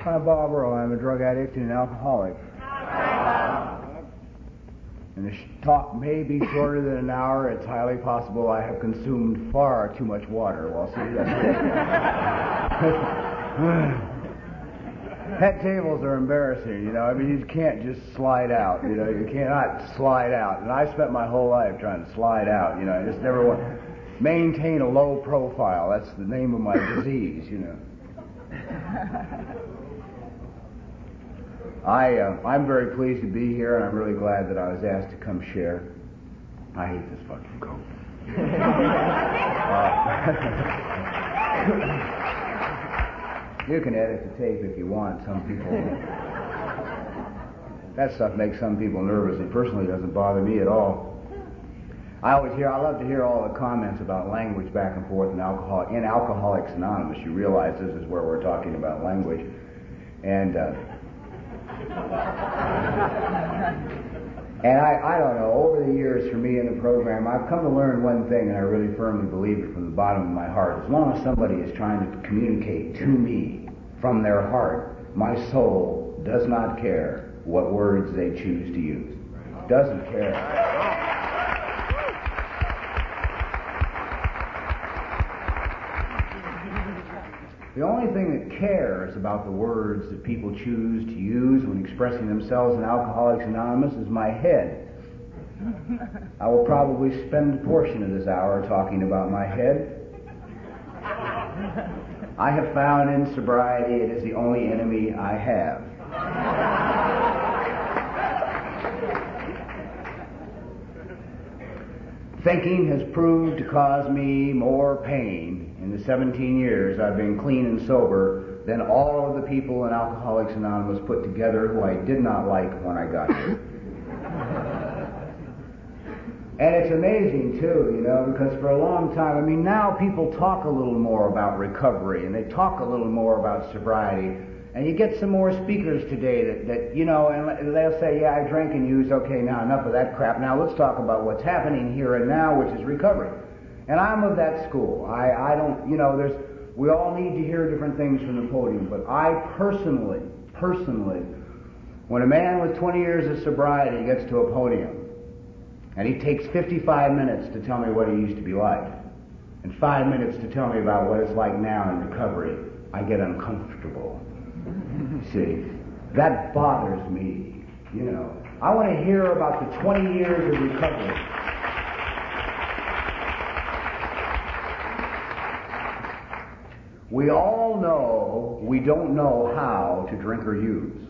I'm Bob Earl. I'm a drug addict and an alcoholic. And the talk may be shorter than an hour. It's highly possible I have consumed far too much water while sitting Pet tables are embarrassing, you know. I mean, you can't just slide out, you know. You cannot slide out. And I spent my whole life trying to slide out, you know. I just never want to maintain a low profile. That's the name of my disease, you know. I'm very pleased to be here, and I'm really glad that I was asked to come share. I hate this fucking coat. You can edit the tape if you want. Some people... That stuff makes some people nervous. It personally doesn't bother me at all. I love to hear all the comments about language back and forth in Alcoholics Anonymous. You realize this is where we're talking about language. And I don't know, over the years for me in the program, I've come to learn one thing, and I really firmly believe it from the bottom of my heart. As long as somebody is trying to communicate to me from their heart, my soul does not care what words they choose to use. Doesn't care. The only thing that cares about the words that people choose to use when expressing themselves in Alcoholics Anonymous is my head. I will probably spend a portion of this hour talking about my head. I have found in sobriety it is the only enemy I have. Thinking has proved to cause me more pain in the 17 years I've been clean and sober than all of the people in Alcoholics Anonymous put together who I did not like when I got here. And it's amazing, too, you know, because for a long time, I mean, now people talk a little more about recovery, and they talk a little more about sobriety, and you get some more speakers today that you know, and they'll say, yeah, I drank and used, okay, now enough of that crap, now let's talk about what's happening here and now, which is recovery. And I'm of that school. I don't, you know, we all need to hear different things from the podium, but I personally, when a man with 20 years of sobriety gets to a podium, and he takes 55 minutes to tell me what he used to be like, and 5 minutes to tell me about what it's like now in recovery, I get uncomfortable. See, that bothers me, you know. I want to hear about the 20 years of recovery. We all know we don't know how to drink or use.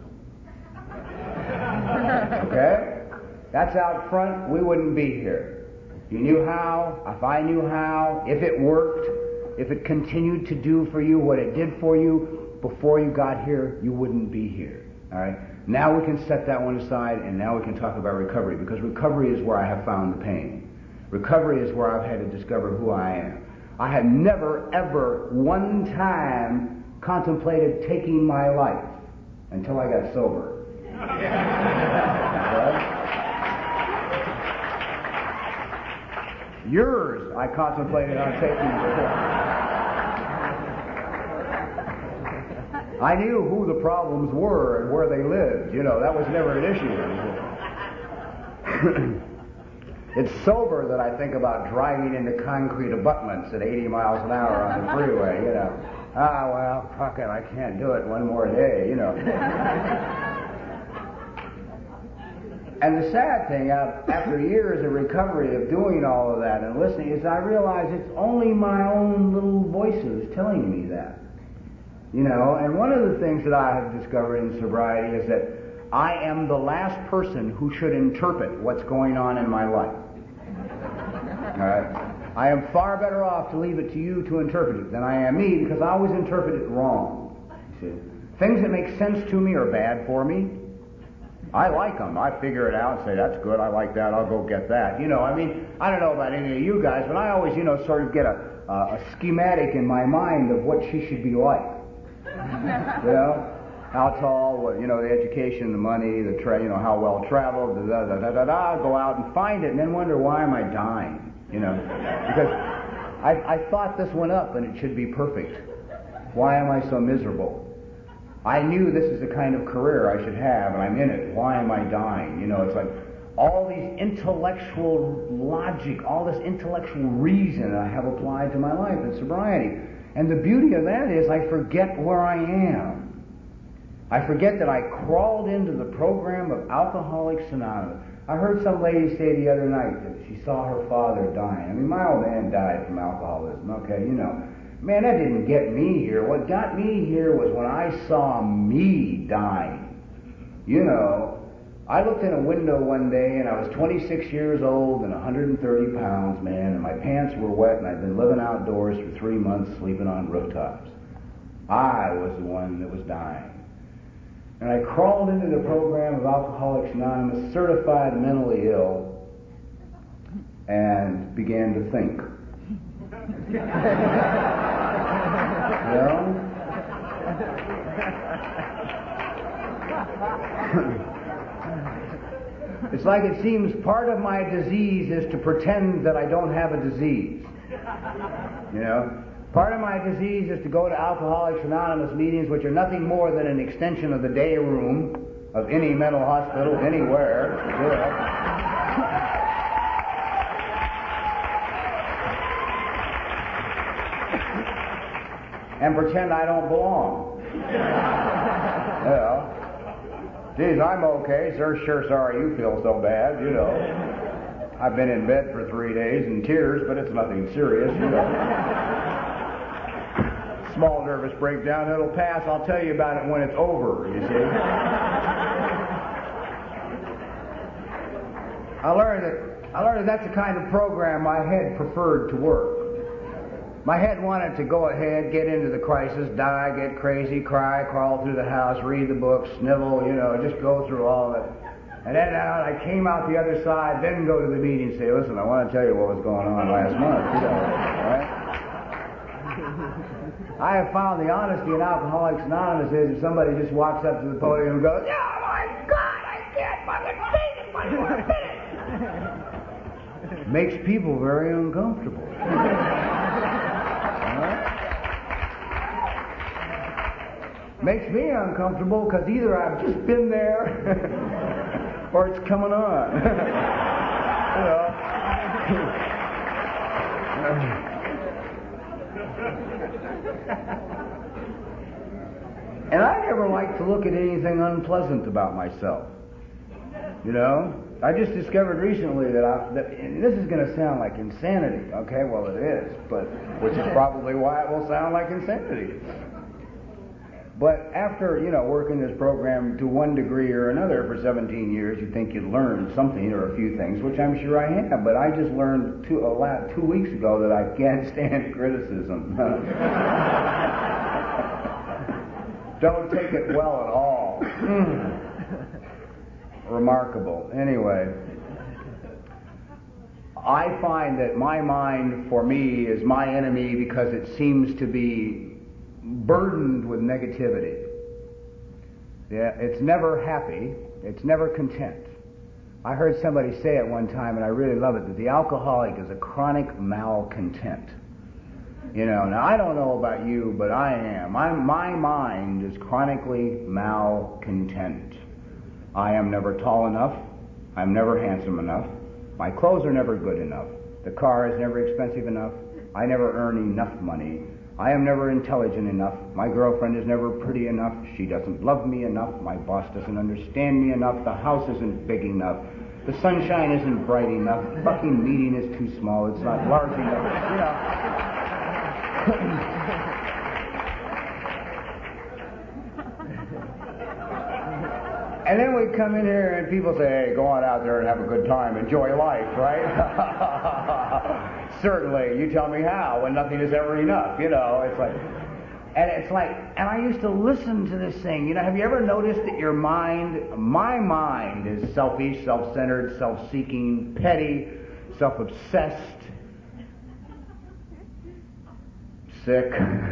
Okay? That's out front, we wouldn't be here. You knew how, if I knew how, if it worked, if it continued to do for you what it did for you before you got here, you wouldn't be here. All right? Now we can set that one aside, and now we can talk about recovery, because recovery is where I have found the pain. Recovery is where I've had to discover who I am. I had never, ever, one time contemplated taking my life until I got sober. Right? Yours, I contemplated on taking before. I knew who the problems were and where they lived. You know, that was never an issue. It's sober that I think about driving into concrete abutments at 80 miles an hour on the freeway, you know. Ah, well, fuck it, I can't do it one more day, you know. And the sad thing, after years of recovery of doing all of that and listening, is I realize it's only my own little voices telling me that. You know, and one of the things that I have discovered in sobriety is that I am the last person who should interpret what's going on in my life. All right? I am far better off to leave it to you to interpret it than I am me, because I always interpret it wrong. You see? Things that make sense to me are bad for me. I like them. I figure it out and say, that's good, I like that, I'll go get that. You know, I mean, I don't know about any of you guys, but I always, you know, sort of get a schematic in my mind of what she should be like. You know? How tall, you know, the education, the money, you know, how well traveled, go out and find it and then wonder, why am I dying? You know? Because I thought this one up and it should be perfect. Why am I so miserable? I knew this is the kind of career I should have, and I'm in it. Why am I dying? It's like all these intellectual logic, all this intellectual reason I have applied to my life in sobriety. And the beauty of that is I forget where I am. I forget that I crawled into the program of Alcoholics Anonymous. I heard some lady say the other night that she saw her father dying. I mean, my old man died from alcoholism. Okay, Man, that didn't get me here. What got me here was when I saw me dying. I looked in a window one day and I was 26 years old and 130 pounds, man, and my pants were wet and I'd been living outdoors for 3 months sleeping on rooftops. I was the one that was dying. And I crawled into the program of Alcoholics Anonymous, certified mentally ill, and began to think. It's like it seems part of my disease is to pretend that I don't have a disease. Part of my disease is to go to Alcoholics Anonymous meetings, which are nothing more than an extension of the day room of any mental hospital anywhere. And pretend I don't belong. Geez, I'm okay. Sure sorry you feel so bad, I've been in bed for 3 days in tears, but it's nothing serious, Small nervous breakdown, it'll pass. I'll tell you about it when it's over, you see. I learned that that's the kind of program my head preferred to work. My head wanted to go ahead, get into the crisis, die, get crazy, cry, crawl through the house, read the books, snivel, just go through all of it. And then I came out the other side, then go to the meeting and say, listen, I want to tell you what was going on last month, right? I have found the honesty in Alcoholics Anonymous is if somebody just walks up to the podium and goes, oh my God, I can't fucking take it one more minute. Makes people very uncomfortable. Makes me uncomfortable because either I've just been there or it's coming on. And I never like to look at anything unpleasant about myself. I just discovered recently that and this is going to sound like insanity. Okay, well it is, but which is probably why it will sound like insanity. But after, working this program to one degree or another for 17 years, you think you'd learn something or a few things, which I'm sure I have. But I just learned 2 weeks ago that I can't stand criticism. Don't take it well at all. Remarkable. Anyway, I find that my mind, for me, is my enemy because it seems to be burdened with negativity. Yeah, it's never happy. It's never content. I heard somebody say it one time, and I really love it, that the alcoholic is a chronic malcontent. Now I don't know about you, but I am. My mind is chronically malcontent. I am never tall enough. I'm never handsome enough. My clothes are never good enough. The car is never expensive enough. I never earn enough money. I am never intelligent enough. My girlfriend is never pretty enough. She doesn't love me enough. My boss doesn't understand me enough. The house isn't big enough. The sunshine isn't bright enough. The fucking meeting is too small. It's not large enough. And then we come in here and people say, hey, go on out there and have a good time. Enjoy life, right? Certainly. You tell me how when nothing is ever enough, It's like, and I used to listen to this thing. Have you ever noticed that my mind is selfish, self-centered, self-seeking, petty, self-obsessed, sick,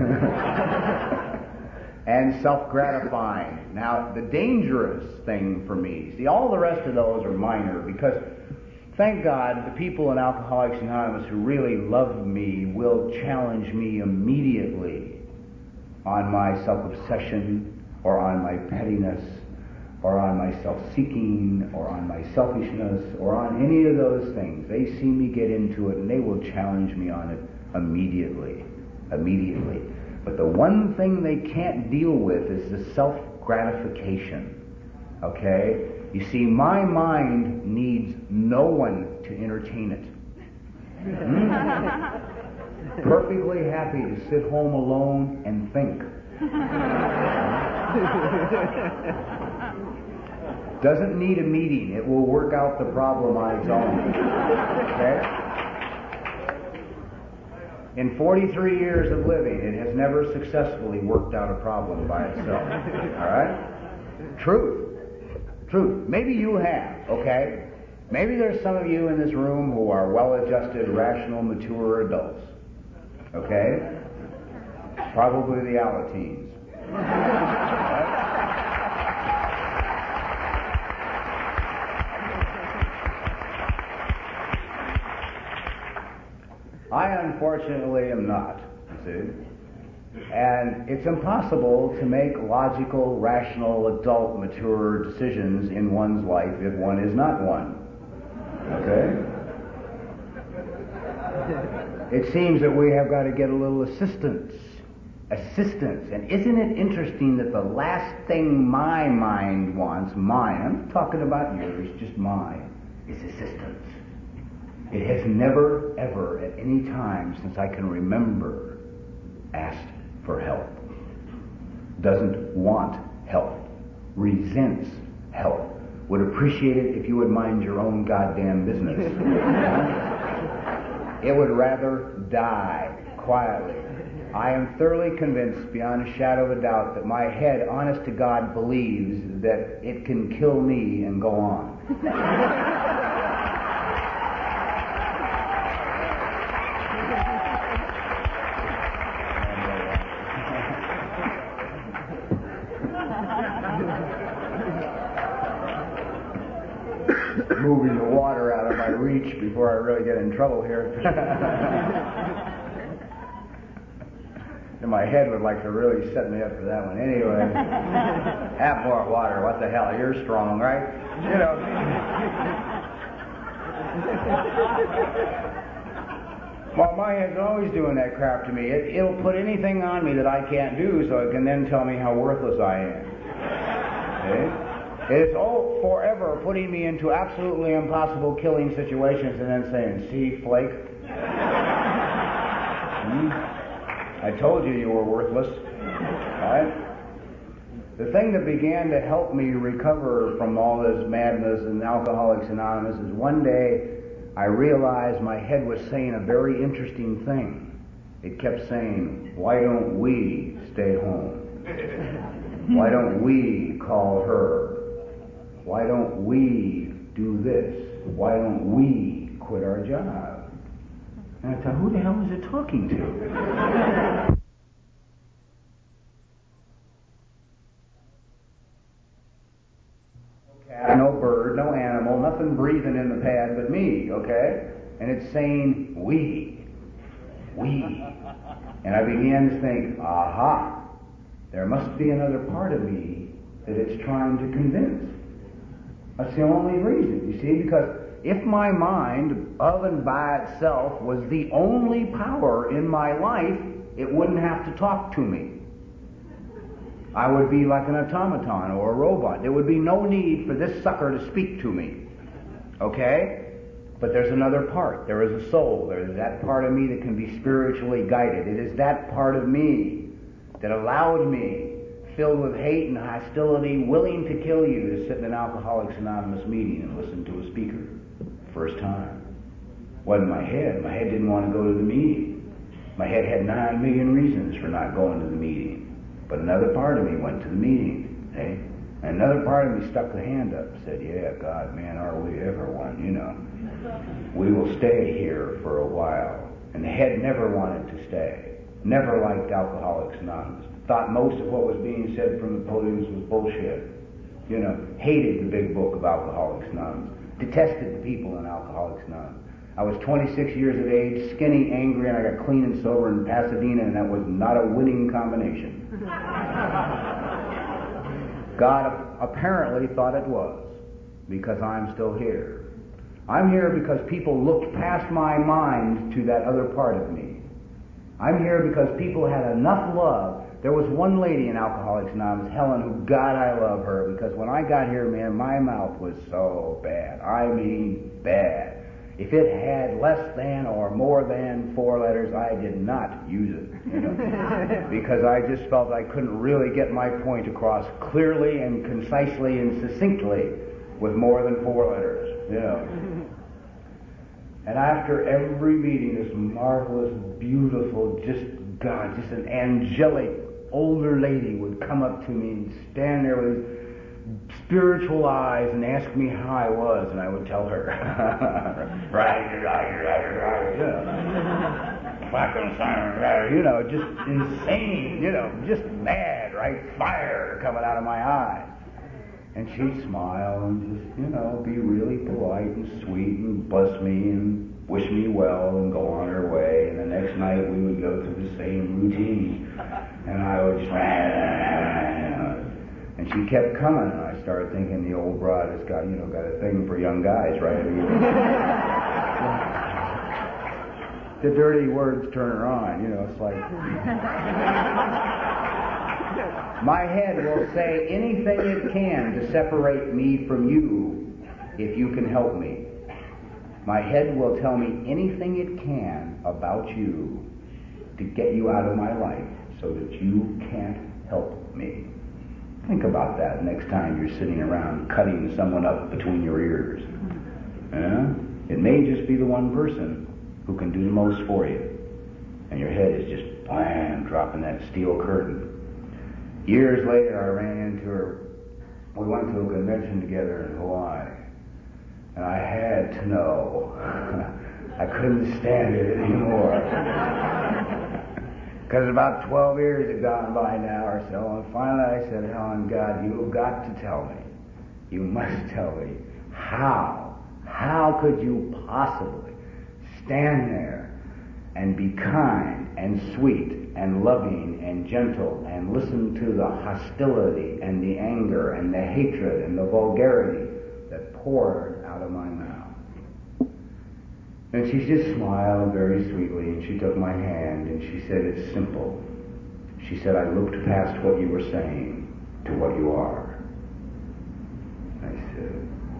and self-gratifying. Now, the dangerous thing for me, see, all the rest of those are minor because, thank God, the people in Alcoholics Anonymous who really love me will challenge me immediately on my self-obsession or on my pettiness, or on my self-seeking, or on my selfishness, or on any of those things. They see me get into it and they will challenge me on it immediately. Immediately. But the one thing they can't deal with is the self-gratification. Okay? You see, my mind needs no one to entertain it. Perfectly happy to sit home alone and think. Doesn't need a meeting. It will work out the problem on its own. Okay? In 43 years of living, it has never successfully worked out a problem by itself. All right? Truth. Truth. Maybe you have, okay? Maybe there's some of you in this room who are well-adjusted, rational, mature adults. Okay? Probably the Alateens. I unfortunately am not, you see. And it's impossible to make logical, rational, adult, mature decisions in one's life if one is not one. Okay? It seems that we have got to get a little assistance. And isn't it interesting that the last thing my mind wants, mine, I'm not talking about yours, just mine, is assistance. It has never, ever, at any time since I can remember, asked for help. Doesn't want help. Resents help. Would appreciate it if you would mind your own goddamn business. It would rather die quietly. I am thoroughly convinced, beyond a shadow of a doubt, that my head, honest to God, believes that it can kill me and go on. Moving the water out of my reach before I really get in trouble here. And my head would like to really set me up for that one. Anyway, have more water. What the hell? You're strong, right? You know. Well, my head's always doing that crap to me. It'll put anything on me that I can't do so it can then tell me how worthless I am. Okay? It's forever putting me into absolutely impossible killing situations and then saying, see, flake? I told you you were worthless. Right? The thing that began to help me recover from all this madness in Alcoholics Anonymous is one day I realized my head was saying a very interesting thing. It kept saying, why don't we stay home? Why don't we call her? Why don't we do this? Why don't we quit our job? And I thought, who the hell is it talking to? No cat, no bird, no animal, nothing breathing in the pad but me, okay? And it's saying, we. And I began to think, aha, there must be another part of me that it's trying to convince. That's the only reason, you see, because if my mind, of and by itself, was the only power in my life, it wouldn't have to talk to me. I would be like an automaton or a robot. There would be no need for this sucker to speak to me. Okay? But there's another part. There is a soul. There is that part of me that can be spiritually guided. It is that part of me that allowed me, filled with hate and hostility, willing to kill you, to sit in an Alcoholics Anonymous meeting and listen to a speaker. First time. Wasn't my head. My head didn't want to go to the meeting. My head had 9 million reasons for not going to the meeting. But another part of me went to the meeting. Eh? And another part of me stuck the hand up and said, yeah, God, man, are we ever one, you know. We will stay here for a while. And the head never wanted to stay. Never liked Alcoholics Anonymous. Thought most of what was being said from the podiums was bullshit. You know, hated the big book of Alcoholics Anonymous. Detested the people in Alcoholics Anonymous. I was 26 years of age, skinny, angry, and I got clean and sober in Pasadena, and that was not a winning combination. God apparently thought it was, because I'm still here. I'm here because people looked past my mind to that other part of me. I'm here because people had enough love. There was one lady in Alcoholics Anonymous, Helen, who, God, I love her, because when I got here, man, my mouth was so bad. I mean, bad. If it had less than or more than 4 letters, I did not use it, because I just felt I couldn't really get my point across clearly and concisely and succinctly with more than 4 letters, And after every meeting, this marvelous, beautiful, just an angelic older lady would come up to me and stand there with spiritual eyes and ask me how I was, and I would tell her, right, just insane, just mad, right, fire coming out of my eyes. And she'd smile and just, be really polite and sweet and bless me and wish me well and go on her way. And the next night we would go through the same routine. And I would just, and she kept coming. And I started thinking the old broad has got, got a thing for young guys, right? The dirty words turn her on, it's like... My head will say anything it can to separate me from you if you can help me. My head will tell me anything it can about you to get you out of my life so that you can't help me. Think about that next time you're sitting around cutting someone up between your ears. It may just be the one person who can do the most for you. And your head is just, blam, dropping that steel curtain. Years later, I ran into her. We went to a convention together in Hawaii. And I had to know. I couldn't stand it anymore. Because about 12 years had gone by now or so. And finally I said, Helen, God, you've got to tell me. You must tell me. How could you possibly stand there and be kind and sweet and loving and gentle and listen to the hostility and the anger and the hatred and the vulgarity that poured out of my mouth? And she just smiled very sweetly, and she took my hand and she said, it's simple. She said, I looked past what you were saying to what you are. I said,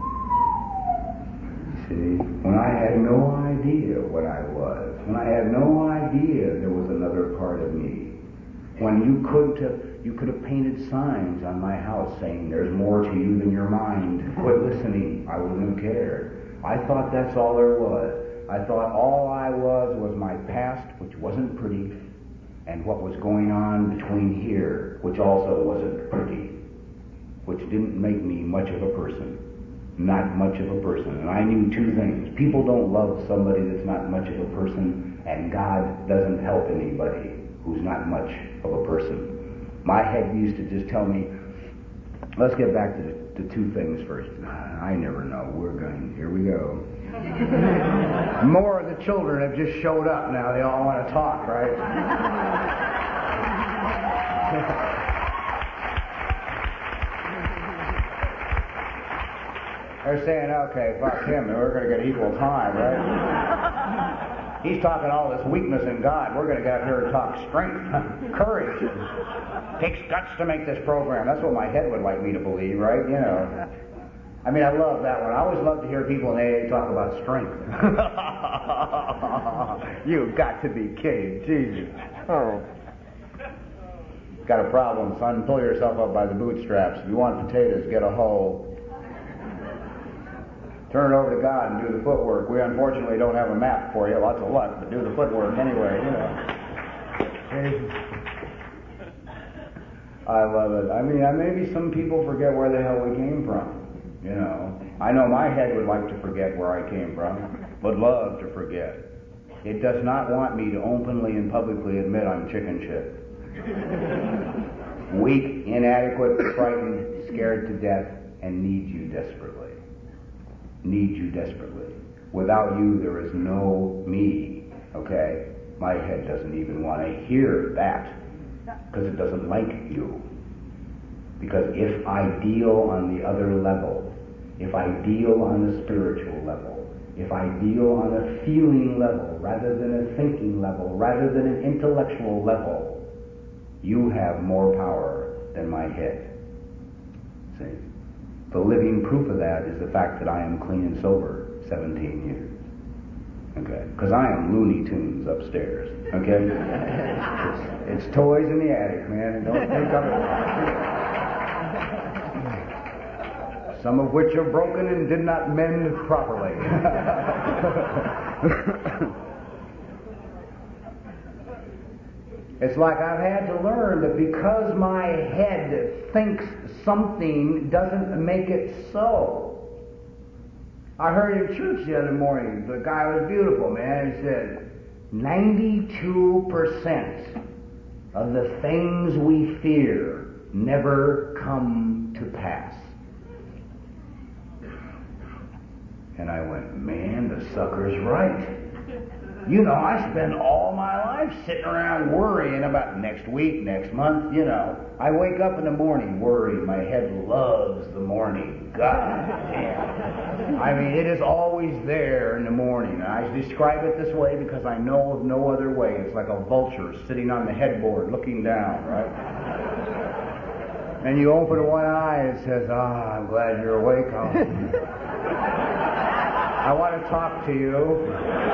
see, when I had no idea what I was, when I had no idea there was another part of me, when you could have painted signs on my house saying there's more to you than your mind, quit listening, I wouldn't have cared. I thought that's all there was. I thought all I was my past, which wasn't pretty, and what was going on between here, which also wasn't pretty, which didn't make me much of a person. Not much of a person. And I knew 2 things. People don't love somebody that's not much of a person, and God doesn't help anybody who's not much of a person. My head used to just tell me, let's get back to the 2 things first. I never know. Here we go. More of the children have just showed up now. They all want to talk, right? They're saying, okay, fuck him, we're going to get equal time, right? He's talking all this weakness in God. We're going to get up here and talk strength, courage. It takes guts to make this program. That's what my head would like me to believe, right? I mean, I love that one. I always love to hear people in AA talk about strength. You've got to be kidding. Jesus. Oh. Got a problem, son. Pull yourself up by the bootstraps. If you want potatoes, get a hoe. Turn it over to God and do the footwork. We unfortunately don't have a map for you. Lots of luck, but do the footwork anyway, I love it. I mean, maybe some people forget where the hell we came from. I know my head would like to forget where I came from, would love to forget. It does not want me to openly and publicly admit I'm chicken shit. Weak, inadequate, frightened, scared to death, and need you desperately. Need you desperately. Without you, there is no me, okay? My head doesn't even want to hear that, because it doesn't like you. Because if I deal on the other level, if I deal on the spiritual level, if I deal on a feeling level rather than a thinking level, rather than an intellectual level, you have more power than my head. See? The living proof of that is the fact that I am clean and sober 17 years. Okay? Because I am Looney Tunes upstairs. Okay? It's toys in the attic, man. Don't think of it. Some of which are broken and did not mend properly. It's like I've had to learn that because my head thinks something doesn't make it so. I heard in church the other morning, the guy was beautiful, man. He said, 92% of the things we fear never come to pass. And I went, man, the sucker's right. You know, I spend all my life sitting around worrying about next week, next month, you know. I wake up in the morning worried. My head loves the morning. God damn. I mean, it is always there in the morning. I describe it this way because I know of no other way. It's like a vulture sitting on the headboard looking down, right? And you open one eye and it says, I'm glad you're awake. I want to talk to you.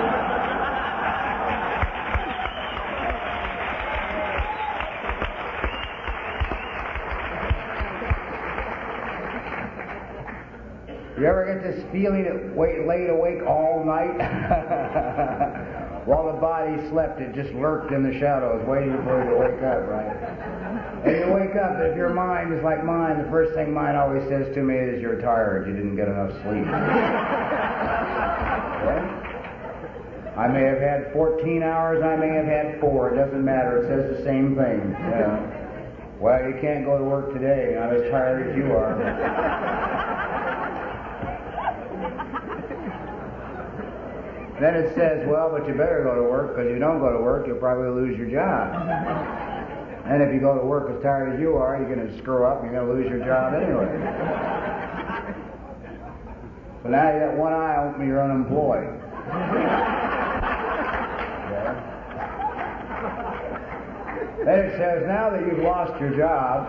You ever get this feeling that laid awake all night? While the body slept, it just lurked in the shadows, waiting for you to wake up, right? And you wake up, if your mind is like mine, the first thing mine always says to me is, you're tired, you didn't get enough sleep. Okay? I may have had 14 hours, I may have had 4, it doesn't matter, it says the same thing. You know? Well, you can't go to work today, not as tired as you are. Then it says, well, but you better go to work, because if you don't go to work, you'll probably lose your job. And if you go to work as tired as you are, you're going to screw up and you're going to lose your job anyway. So now you got one eye open, you're unemployed. Okay. Then it says, now that you've lost your job,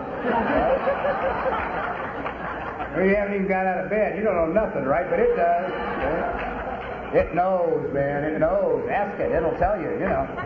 right? Or you haven't even got out of bed, you don't know nothing, right? But it does. Okay? It knows, man, it knows. Ask it, it'll tell you, you know.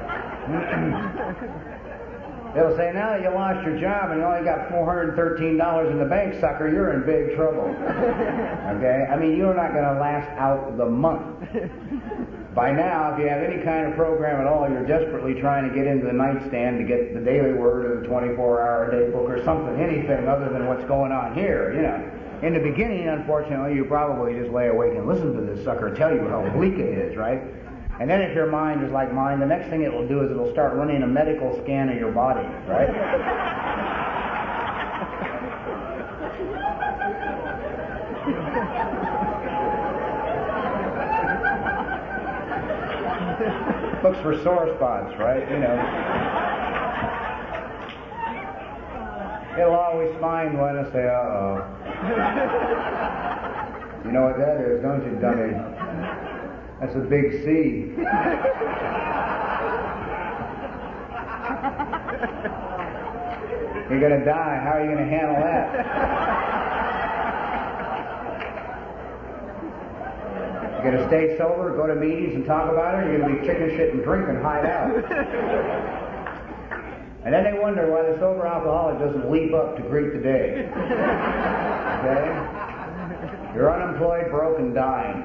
It'll say, now that you lost your job and you only got $413 in the bank, sucker, you're in big trouble. Okay? I mean, you're not going to last out the month. By now, if you have any kind of program at all, you're desperately trying to get into the nightstand to get the daily word or the 24-hour day book or something, anything other than what's going on here, you know. In the beginning, unfortunately, you probably just lay awake and listen to this sucker tell you how bleak it is, right? And then if your mind is like mine, the next thing it will do is it'll start running a medical scan of your body, right? Looks for sore spots, right? You know. It'll always find one and say, uh-oh. You know what that is, don't you, dummy? That's a big C. You're going to die. How are you going to handle that? You're going to stay sober, go to meetings and talk about it, or you're going to be chicken shit and drink and hide out? And then they wonder why the sober alcoholic doesn't leap up to greet the day. Okay? You're unemployed, broke, and dying.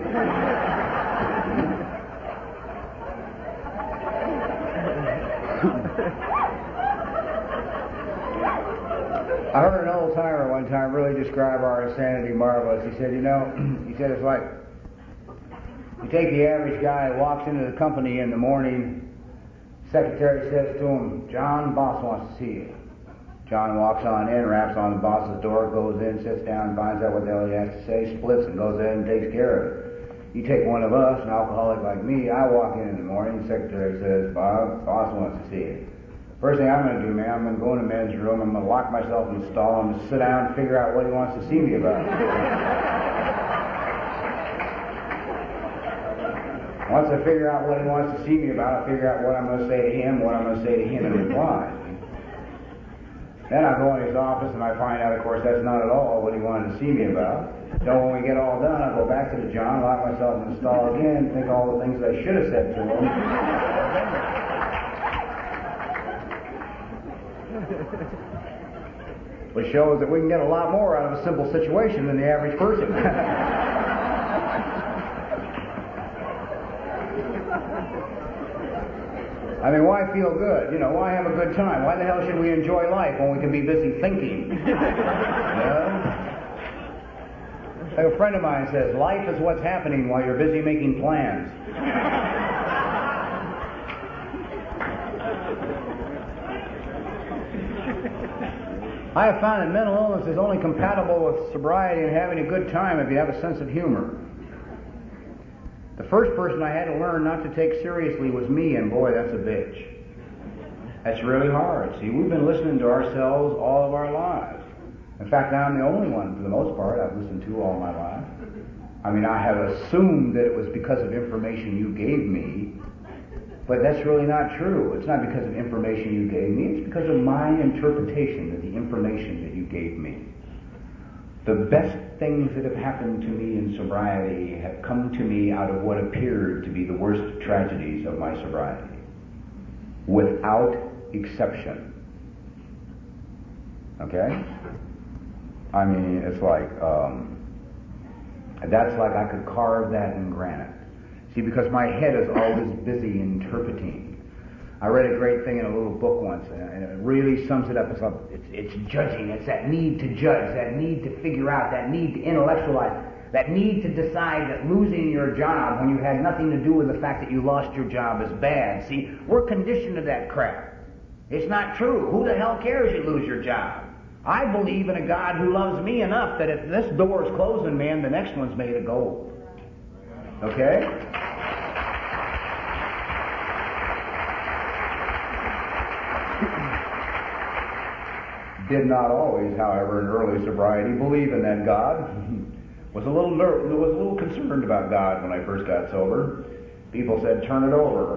I heard an old timer one time really describe our insanity marvelous. He said, you know, it's like, you take the average guy who walks into the company in the morning, secretary says to him, John, boss wants to see you. John walks on in, raps on the boss's door, goes in, sits down, finds out what the hell he has to say, splits and goes in and takes care of it. You take one of us, an alcoholic like me, I walk in the morning, the secretary says, Bob, boss wants to see you. First thing I'm going to do, man, I'm going to go in the men's room, I'm going to lock myself in the stall, I'm going to sit down and figure out what he wants to see me about. Once I figure out what he wants to see me about, I'll figure out what I'm going to say to him, what I'm going to say to him in reply. Then I go in his office and I find out, of course, that's not at all what he wanted to see me about. So when we get all done, I go back to the John, lock myself in the stall again, think all the things I should have said to him. Which shows that we can get a lot more out of a simple situation than the average person. I mean, why feel good? Why have a good time? Why the hell should we enjoy life when we can be busy thinking? Like a friend of mine says, life is what's happening while you're busy making plans. I have found that mental illness is only compatible with sobriety and having a good time if you have a sense of humor. The first person I had to learn not to take seriously was me, and boy, that's a bitch. That's really hard. See, we've been listening to ourselves all of our lives. In fact, I'm the only one, for the most part, I've listened to all my life. I mean, I have assumed that it was because of information you gave me, but that's really not true. It's not because of information you gave me, it's because of my interpretation of the information that you gave me. The best things that have happened to me in sobriety have come to me out of what appeared to be the worst tragedies of my sobriety, without exception. Okay? I mean, it's like, that's like I could carve that in granite. See, because my head is always busy interpreting. I read a great thing in a little book once, and it really sums it up. It's judging. It's that need to judge, that need to figure out, that need to intellectualize, that need to decide that losing your job when you had nothing to do with the fact that you lost your job is bad. See, we're conditioned to that crap. It's not true. Who the hell cares you lose your job? I believe in a God who loves me enough that if this door is closing, man, the next one's made of gold. Okay? Did not always, however, in early sobriety, believe in that God. Was a little concerned about God when I first got sober. People said, turn it over.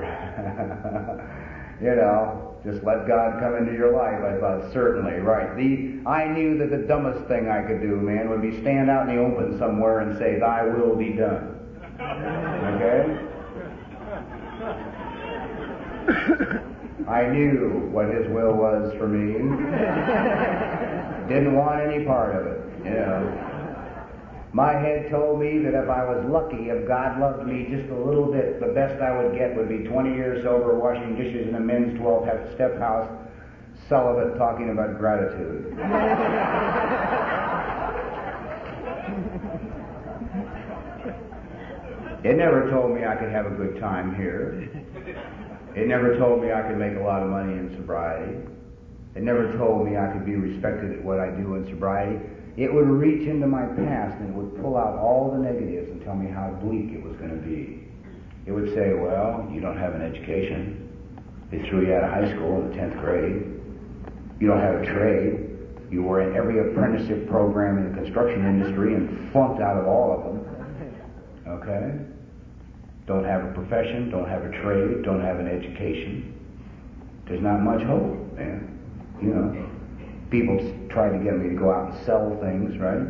Just let God come into your life. I thought, certainly, right. I knew that the dumbest thing I could do, man, would be stand out in the open somewhere and say, thy will be done. Okay? I knew what his will was for me. Didn't want any part of it, My head told me that if I was lucky, if God loved me just a little bit, the best I would get would be 20 years sober, washing dishes in a men's 12-step house, celibate, talking about gratitude. It never told me I could have a good time here. It never told me I could make a lot of money in sobriety. It never told me I could be respected at what I do in sobriety. It would reach into my past and it would pull out all the negatives and tell me how bleak it was going to be. It would say, well, you don't have an education. They threw you out of high school in the 10th grade. You don't have a trade. You were in every apprenticeship program in the construction industry and flunked out of all of them. Okay? Don't have a profession, don't have a trade, don't have an education. There's not much hope, man. People try to get me to go out and sell things, right?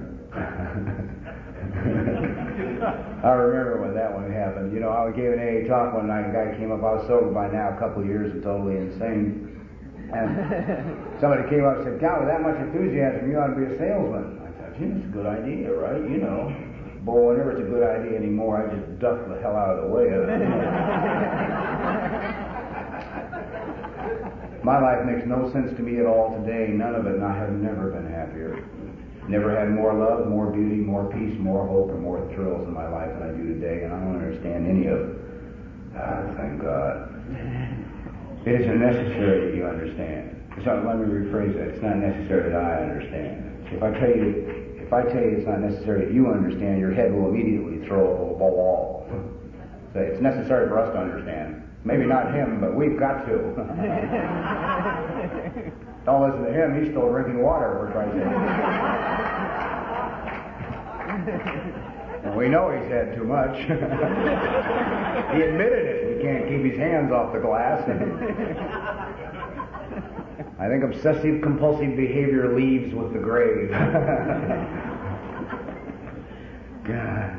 I remember when that one happened. I gave an AA talk one night, a guy came up, I was sober by now, a couple of years and totally insane. And somebody came up and said, God, with that much enthusiasm, you ought to be a salesman. I thought, gee, that's a good idea, right? Boy, whenever it's a good idea anymore, I just duck the hell out of the way of it. My life makes no sense to me at all today, none of it, and I have never been happier. Never had more love, more beauty, more peace, more hope, and more thrills in my life than I do today, and I don't understand any of it. Thank God. It isn't necessary that you understand. So let me rephrase that. It's not necessary that I understand. If I tell you it's not necessary that you understand, your head will immediately throw a wall. So it's necessary for us to understand. Maybe not him, but we've got to. Don't listen to him. He's still drinking water, for Christ's sake. And we know he's had too much. He admitted it. He can't keep his hands off the glass. I think obsessive compulsive behavior leaves with the grave. God.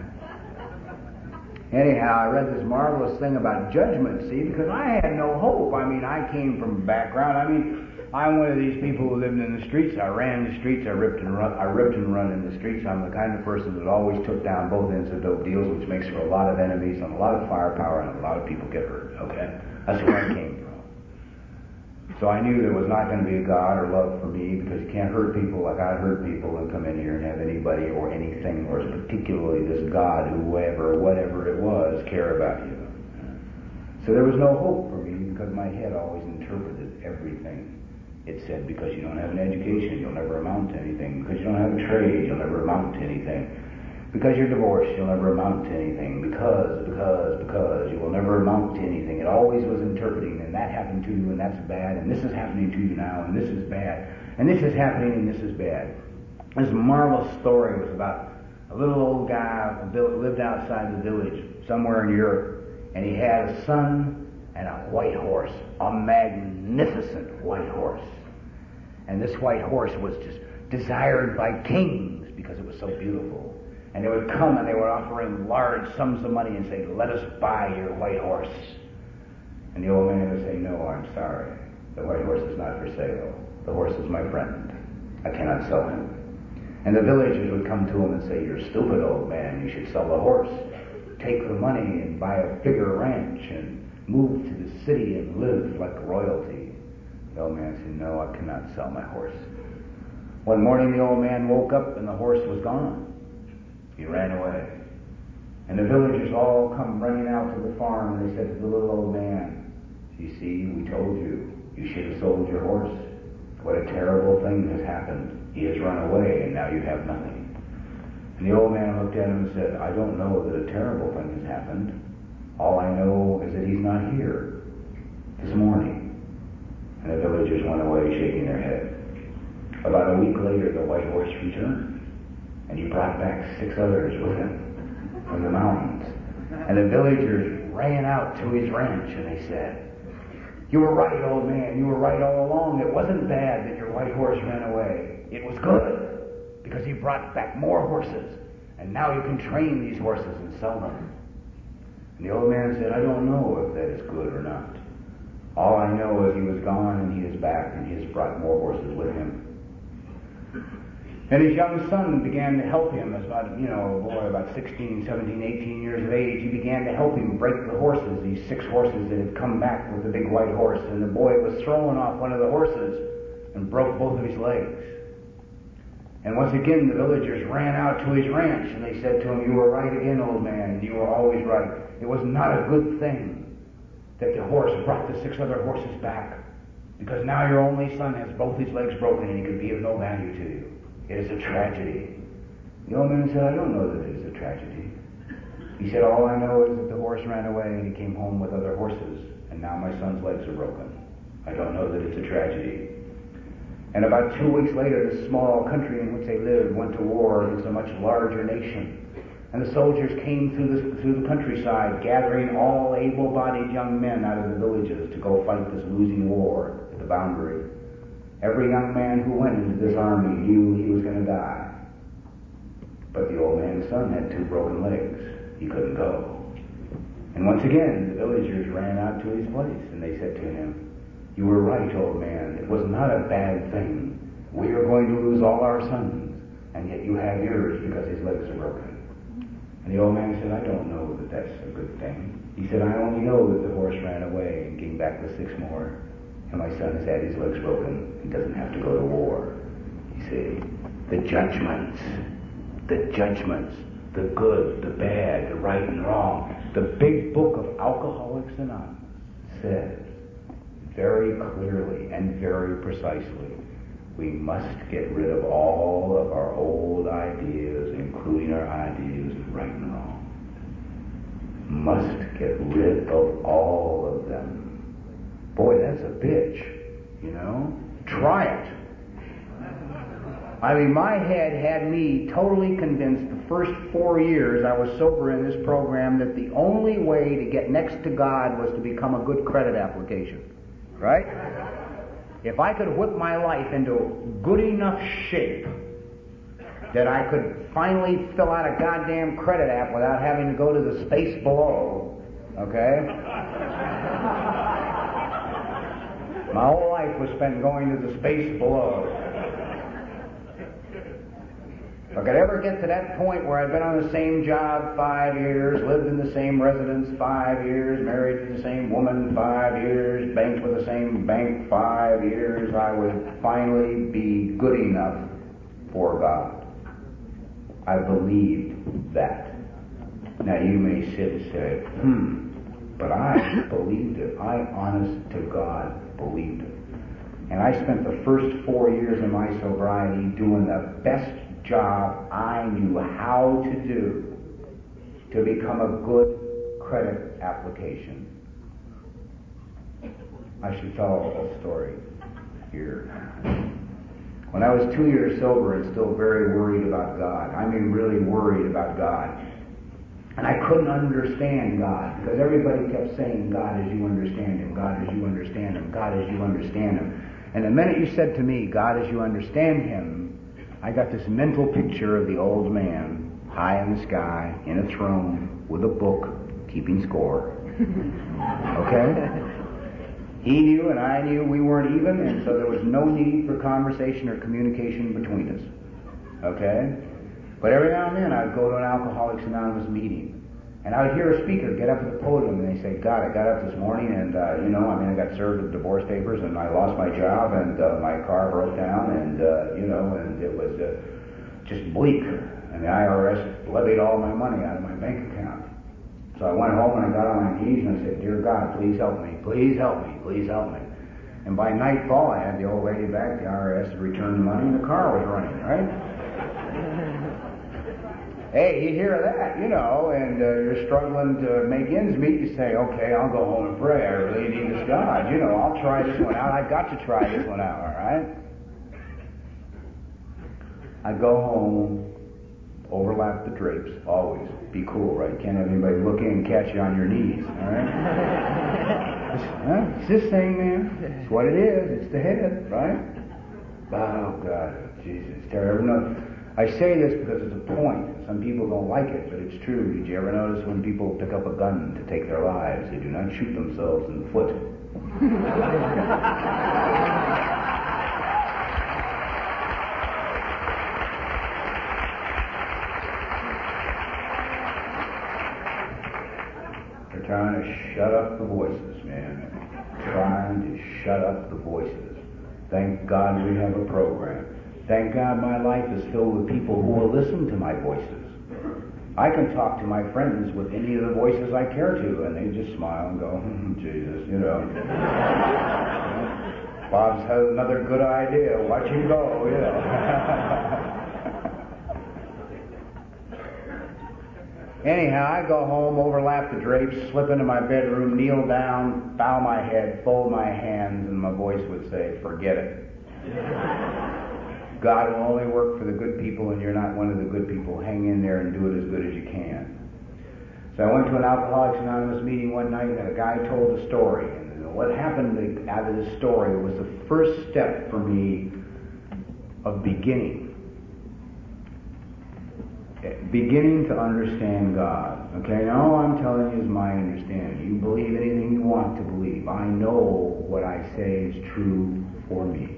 Anyhow, I read this marvelous thing about judgment, see, because I had no hope. I mean, I came from a background. I'm one of these people who lived in the streets. I ran the streets. I ripped and run in the streets. I'm the kind of person that always took down both ends of dope deals, which makes for a lot of enemies and a lot of firepower, and a lot of people get hurt, okay? That's where I came from. So I knew there was not going to be a God or love for me, because you can't hurt people like I hurt people and come in here and have anybody or anything, or particularly this God, whoever, whatever it was, care about you. So there was no hope for me, because my head always interpreted everything. It said, because you don't have an education, you'll never amount to anything. Because you don't have a trade, you'll never amount to anything. Because you're divorced, you'll never amount to anything. Because, you will never amount to anything. It always was interpreting, and that happened to you, and that's bad, and this is happening to you now, and this is bad, and this is happening, and this is bad. This marvelous story was about a little old guy who lived outside the village, somewhere in Europe, and he had a son and a white horse, a magnificent white horse. And this white horse was just desired by kings because it was so beautiful. And they would come and they would offer him large sums of money and say, let us buy your white horse. And the old man would say, no, I'm sorry. The white horse is not for sale. The horse is my friend. I cannot sell him. And the villagers would come to him and say, you're stupid, old man. You should sell the horse. Take the money and buy a bigger ranch and move to the city and live like royalty. The old man said, no, I cannot sell my horse. One morning the old man woke up and the horse was gone. He ran away. And the villagers all come running out to the farm, and they said to the little old man, you see, we told you, you should have sold your horse. What a terrible thing has happened. He has run away, and now you have nothing. And the old man looked at him and said, I don't know that a terrible thing has happened. All I know is that he's not here this morning. And the villagers went away shaking their head. About a week later, the white horse returned. And he brought back 6 others with him from the mountains. And the villagers ran out to his ranch and they said, you were right, old man. You were right all along. It wasn't bad that your white horse ran away. It was good because he brought back more horses. And now you can train these horses and sell them. And the old man said, I don't know if that is good or not. All I know is he was gone and he is back and he has brought more horses with him. And his young son began to help him as about 16, 17, 18 years of age. He began to help him break the horses, these 6 horses that had come back with the big white horse. And the boy was throwing off one of the horses and broke both of his legs. And once again, the villagers ran out to his ranch and they said to him, you were right again, old man. You were always right. It was not a good thing that the horse brought the 6 other horses back, because now your only son has both his legs broken and he could be of no value to you. It is a tragedy. The old man said, I don't know that it is a tragedy. He said, all I know is that the horse ran away and he came home with other horses, and now my son's legs are broken. I don't know that it's a tragedy. And about 2 weeks later, this small country in which they lived went to war against a much larger nation. And the soldiers came through the countryside, gathering all able-bodied young men out of the villages to go fight this losing war at the boundary. Every young man who went into this army knew he was going to die. But the old man's son had 2 broken legs. He couldn't go. And once again, the villagers ran out to his place, and they said to him, you were right, old man. It was not a bad thing. We are going to lose all our sons, and yet you have yours because his legs are broken. And the old man said, I don't know that that's a good thing. He said, I only know that the horse ran away and came back with 6 more. And my son has had his legs broken. He doesn't have to go to war. You see, the judgments, the good, the bad, the right and wrong. The big book of Alcoholics Anonymous says very clearly and very precisely, we must get rid of all of our old ideas, including our ideas of right and wrong. Must get rid of all of them. bitch, you know? Try it. I mean, my head had me totally convinced the first 4 years I was sober in this program that the only way to get next to God was to become a good credit application. Right? If I could whip my life into good enough shape that I could finally fill out a goddamn credit app without having to go to the space below, okay? My whole life was spent going to the space below. If I could ever get to that point where I'd been on the same job 5 years, lived in the same residence 5 years, married to the same woman 5 years, banked with the same bank 5 years, I would finally be good enough for God. I believed that. Now you may sit and say, but I believed it. I, honest to God, believed it. And I spent the first 4 years of my sobriety doing the best job I knew how to do to become a good credit application. I should tell a little story here. When I was 2 years sober and still very worried about God, I mean really worried about God, and I couldn't understand God because everybody kept saying, God as you understand Him, God as you understand Him, God as you understand Him. And the minute you said to me, God as you understand Him, I got this mental picture of the old man, high in the sky, in a throne, with a book, keeping score. Okay? He knew and I knew we weren't even, and so there was no need for conversation or communication between us. Okay? But every now and then I would go to an Alcoholics Anonymous meeting, and I would hear a speaker get up at the podium and they say, God, I got up this morning and, I got served with divorce papers and I lost my job and my car broke down and, and it was just bleak. And the IRS levied all my money out of my bank account. So I went home and I got on my knees and I said, Dear God, please help me, please help me, please help me. And by nightfall I had the old lady back, the IRS had returned the money and the car was running, right? Hey, you hear that, and you're struggling to make ends meet. You say, okay, I'll go home and pray. I really need this God. I'll try this one out. I've got to try this one out, all right? I'd go home, overlap the drapes, always. Be cool, right? Can't have anybody look in and catch you on your knees, all right? It's this thing, man. It's what it is. It's the head, right? Oh, God, Jesus, it's terrible. I say this because it's a point. Some people don't like it, but it's true. Did you ever notice when people pick up a gun to take their lives, they do not shoot themselves in the foot? They're trying to shut up the voices, man. Trying to shut up the voices. Thank God we have a program. Thank God my life is filled with people who will listen to my voices. I can talk to my friends with any of the voices I care to, and they just smile and go, Jesus, Bob's had another good idea. Watch him go, Anyhow, I go home, overlap the drapes, slip into my bedroom, kneel down, bow my head, fold my hands, and my voice would say, forget it. God will only work for the good people, and you're not one of the good people. Hang in there and do it as good as you can. So I went to an Alcoholics Anonymous meeting one night, and a guy told a story. And what happened out of this story was the first step for me of beginning to understand God. Okay, now all I'm telling you is my understanding. You believe anything you want to believe. I know what I say is true for me.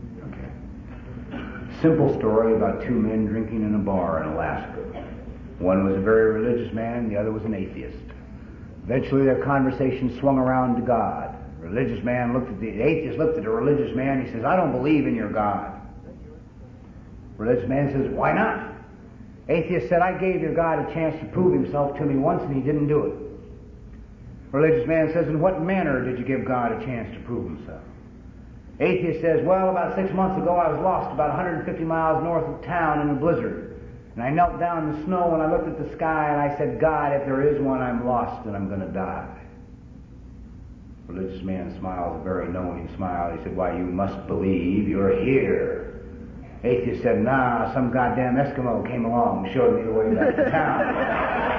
Simple story about two men drinking in a bar in Alaska. One was a very religious man, the other was an atheist. Eventually their conversation swung around to God. The atheist looked at the religious man, he says, I don't believe in your God. Religious man says, why not? Atheist said, I gave your God a chance to prove himself to me once and he didn't do it. Religious man says, in what manner did you give God a chance to prove himself? Atheist says, well, about 6 months ago I was lost about 150 miles north of town in a blizzard. And I knelt down in the snow and I looked at the sky and I said, God, if there is one, I'm lost and I'm going to die. Religious man smiles a very knowing smile. He said, why, you must believe you're here. Atheist said, nah, some goddamn Eskimo came along and showed me the way back to town.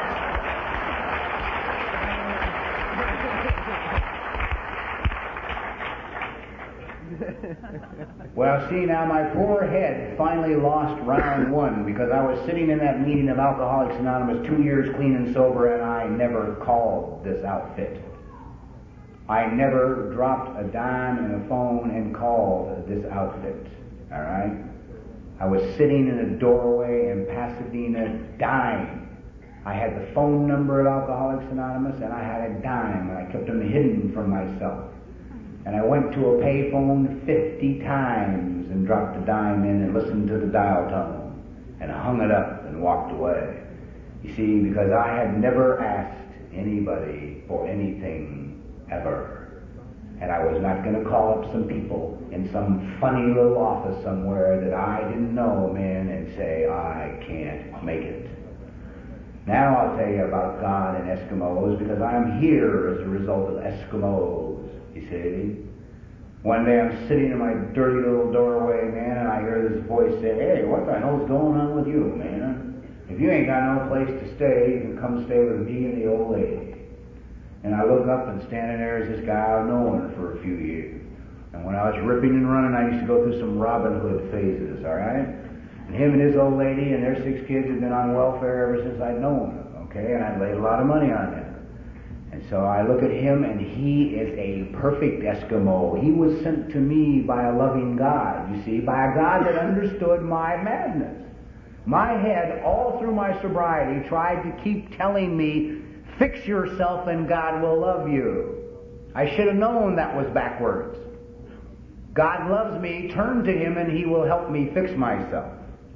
Well, see, now my poor head finally lost round one because I was sitting in that meeting of Alcoholics Anonymous 2 years clean and sober, and I never called this outfit. I never dropped a dime in a phone and called this outfit. All right? I was sitting in a doorway in Pasadena dying. I had the phone number of Alcoholics Anonymous, and I had a dime, and I kept them hidden from myself. And I went to a payphone 50 times and dropped a dime in and listened to the dial tone and hung it up and walked away. You see, because I had never asked anybody for anything ever. And I was not going to call up some people in some funny little office somewhere that I didn't know, man, and say, I can't make it. Now I'll tell you about God and Eskimos, because I'm here as a result of Eskimos. You see? One day I'm sitting in my dirty little doorway, man, and I hear this voice say, hey, what the hell's going on with you, man? If you ain't got no place to stay, you can come stay with me and the old lady. And I look up, and standing there is this guy I've known for a few years. And when I was ripping and running, I used to go through some Robin Hood phases, all right? And him and his old lady and their 6 kids had been on welfare ever since I'd known them, okay? And I'd laid a lot of money on them. And so I look at him, and he is a perfect Eskimo. He was sent to me by a loving God, you see, by a God that understood my madness. My head, all through my sobriety, tried to keep telling me, fix yourself and God will love you. I should have known that was backwards. God loves me, turn to Him, and He will help me fix myself.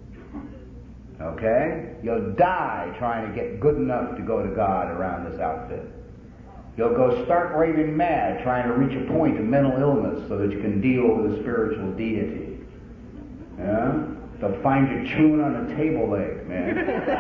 Okay? You'll die trying to get good enough to go to God around this outfit. You'll go stark raving mad trying to reach a point of mental illness so that you can deal with a spiritual deity. Yeah? They'll find you chewing on a table leg, man.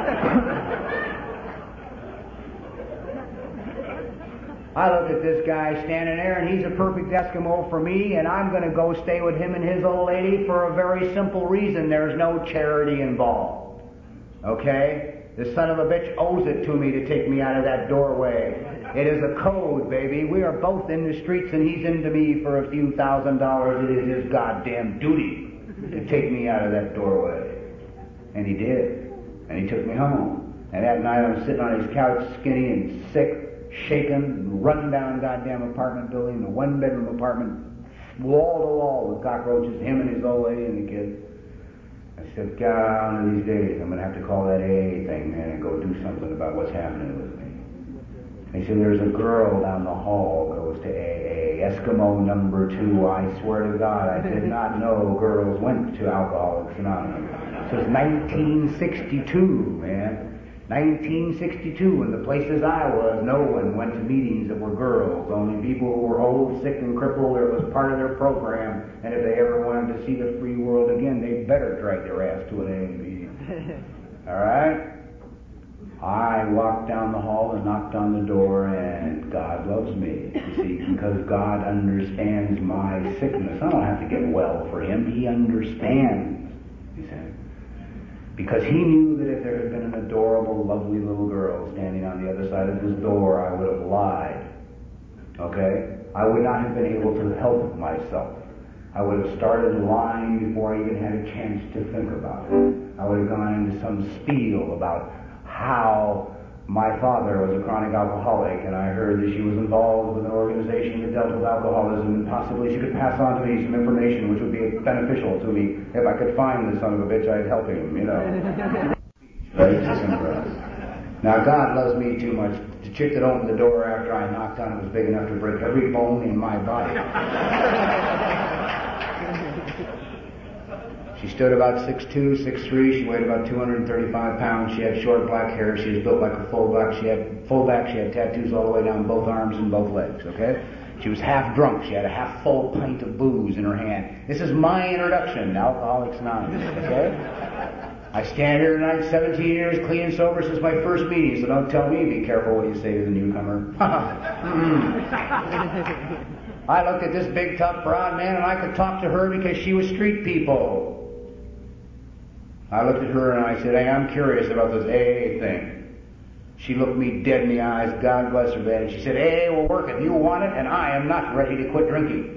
I look at this guy standing there, and he's a perfect Eskimo for me, and I'm going to go stay with him and his old lady for a very simple reason. There's no charity involved. Okay? The son of a bitch owes it to me to take me out of that doorway. It is a code, baby. We are both in the streets, and he's into me for a few $1,000s. It is his goddamn duty to take me out of that doorway. And he did. And he took me home. And that night I'm sitting on his couch, skinny and sick, shaken, run down goddamn apartment building, a 1-bedroom apartment, wall to wall with cockroaches, him and his old lady and the kids. I said, God, one of these days I'm going to have to call that AA thing, man, and go do something about what's happening with me. He said, there's a girl down the hall goes to AA, Eskimo number 2. I swear to God, I did not know girls went to Alcoholics Anonymous. This was 1962, man. 1962, in the places I was, no one went to meetings that were girls. Only people who were old, sick, and crippled, or it was part of their program, and if they ever wanted to see the free world again, they better drag their ass to an AA meeting. All right? I walked down the hall and knocked on the door, and God loves me, you see, because God understands my sickness. I don't have to get well for Him. He understands, you see. Because He knew that if there had been an adorable, lovely little girl standing on the other side of His door, I would have lied. Okay? I would not have been able to help myself. I would have started lying before I even had a chance to think about it. I would have gone into some spiel about how my father was a chronic alcoholic, and I heard that she was involved with an organization that dealt with alcoholism, and possibly she could pass on to me some information which would be beneficial to me. If I could find the son of a bitch, I'd help him, you know. Right? Now, God loves me too much. The chick that opened the door after I knocked on it was big enough to break every bone in my body. She stood about 6'2", 6'3". She weighed about 235 pounds. She had short black hair. She was built like a fullback. She had tattoos all the way down both arms and both legs, okay? She was half drunk. She had a half full pint of booze in her hand. This is my introduction to Alcoholics Anonymous, okay? I stand here tonight, 17 years clean and sober since my first meeting, so don't tell me, be careful what you say to the newcomer. I looked at this big, tough, broad man, and I could talk to her because she was street people. I looked at her and I said, hey, I'm curious about this AA thing. She looked me dead in the eyes, God bless her, man, and she said, AA will work if you want it, and I am not ready to quit drinking.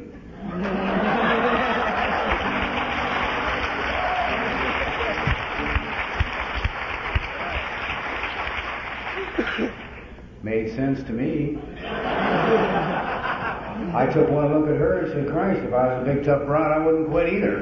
Made sense to me. I took one look at her and said, Christ, if I was a big tough broad, I wouldn't quit either.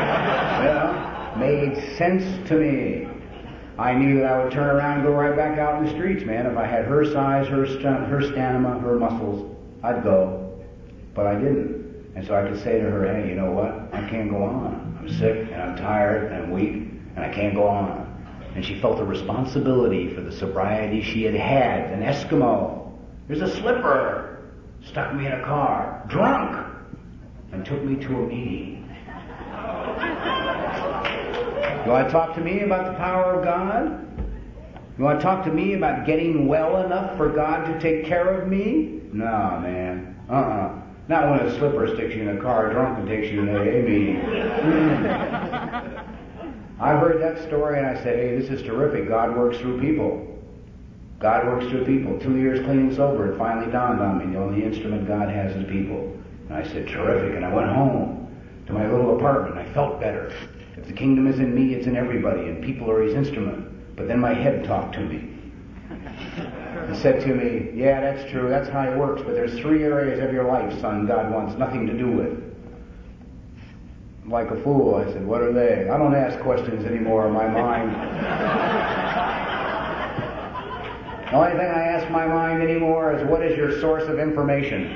Made sense to me. I knew that I would turn around and go right back out in the streets, man. If I had her size, her stamina, her muscles, I'd go. But I didn't. And so I could say to her, hey, you know what? I can't go on. I'm sick and I'm tired and I'm weak and I can't go on. And she felt a responsibility for the sobriety she had had. An Eskimo. There's a slipper. Stuck me in a car. Drunk. And took me to a meeting. You want to talk to me about the power of God? You want to talk to me about getting well enough for God to take care of me? No, man. Not when a slipper sticks you in a car drunk and takes you to an AA meeting. I heard that story and I said, hey, this is terrific. God works through people. God works through people. 2 years clean and sober, it finally dawned on me. The only instrument God has is people. And I said, terrific. And I went home to my little apartment. I felt better. If the kingdom is in me, it's in everybody, and people are his instrument. But then my head talked to me. It said to me, yeah, that's true. That's how it works. But there's 3 areas of your life, son, God wants nothing to do with. Like a fool, I said, what are they? I don't ask questions anymore in my mind. The only thing I ask my mind anymore is, what is your source of information?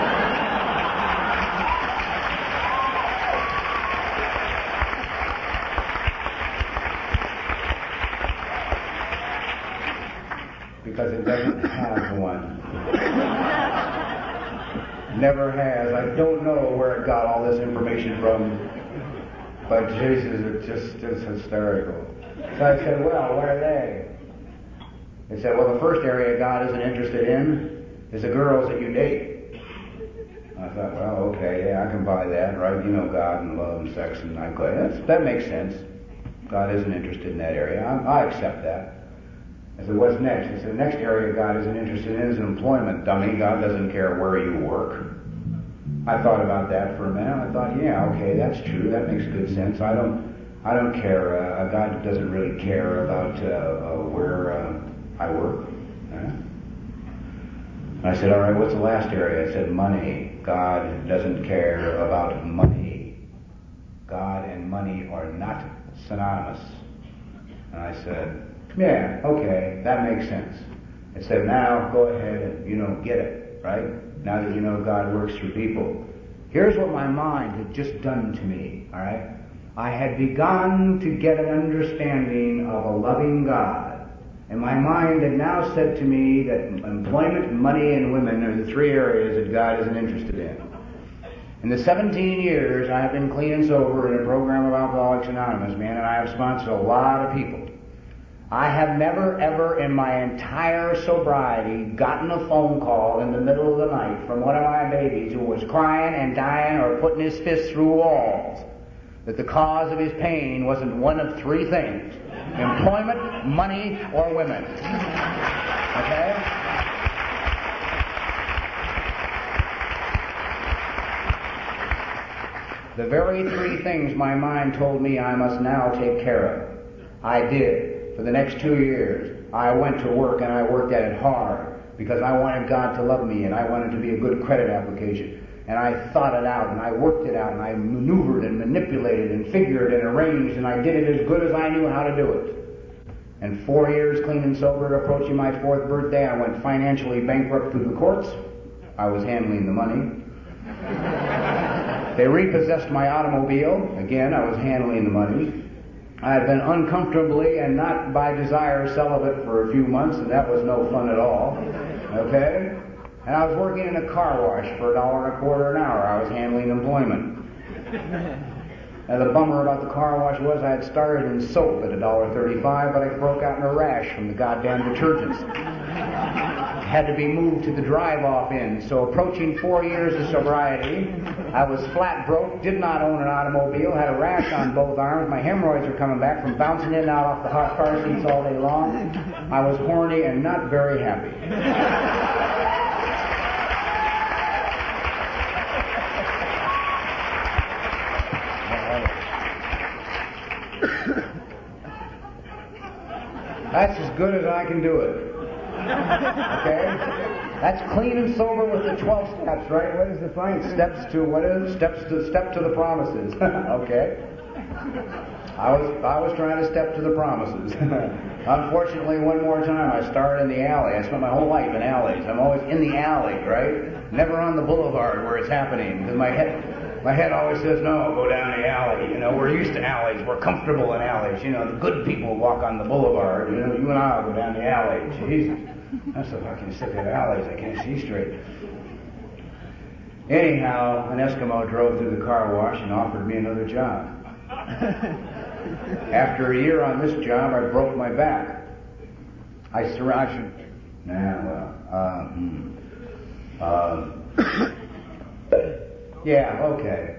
Because it doesn't have one. Never has. I don't know where it got all this information from. But Jesus, it's hysterical. So I said, well, what are they? They said, well, the first area God isn't interested in is the girls that you date. I thought, well, okay, yeah, I can buy that, right? You know, God and love and sex, and I go, that makes sense. God isn't interested in that area. I accept that. I said, what's next? He said, the next area God isn't interested in is employment, dummy. God doesn't care where you work. I thought about that for a minute. I thought, yeah, okay, that's true. That makes good sense. I don't care. God doesn't really care about where I work. I said, all right, what's the last area? I said, money. God doesn't care about money. God and money are not synonymous. And I said, yeah, okay, that makes sense. I said, now go ahead and, get it, right? Now that you know God works through people. Here's what my mind had just done to me, all right? I had begun to get an understanding of a loving God. And my mind had now said to me that employment, money, and women are the 3 areas that God isn't interested in. In the 17 years I have been clean and sober in a program of Alcoholics Anonymous, man, and I have sponsored a lot of people. I have never, ever in my entire sobriety gotten a phone call in the middle of the night from one of my babies who was crying and dying or putting his fists through walls that the cause of his pain wasn't one of 3 things: employment, money, or women. Okay? The very 3 things my mind told me I must now take care of, I did. For the next 2 years, I went to work and I worked at it hard because I wanted God to love me and I wanted to be a good credit application. And I thought it out and I worked it out and I maneuvered and manipulated and figured and arranged and I did it as good as I knew how to do it. And 4 years clean and sober, approaching my 4th birthday, I went financially bankrupt through the courts. I was handling the money. They repossessed my automobile. Again, I was handling the money. I had been uncomfortably and not by desire celibate for a few months, and that was no fun at all. Okay? And I was working in a car wash for $1.25 an hour. I was handling employment. And the bummer about the car wash was I had started in soap at $1.35, but I broke out in a rash from the goddamn detergents. Had to be moved to the drive-off inn. So approaching 4 years of sobriety, I was flat broke, did not own an automobile, had a rash on both arms. My hemorrhoids were coming back from bouncing in and out off the hot car seats all day long. I was horny and not very happy. That's as good as I can do it. Okay? That's clean and sober with the 12 steps, right? What is the fine? Step to the promises. Okay? I was trying to step to the promises. Unfortunately, one more time, I started in the alley. I spent my whole life in alleys. I'm always in the alley, right? Never on the boulevard where it's happening. Because my head always says, no, go down the alley. You know, we're used to alleys. We're comfortable in alleys. You know, the good people walk on the boulevard. You know, you and I will go down the alley. Jesus. I'm so fucking sick of alleys. I can't see straight. Anyhow, an Eskimo drove through the car wash and offered me another job. After a year on this job, I broke my back. Yeah, okay.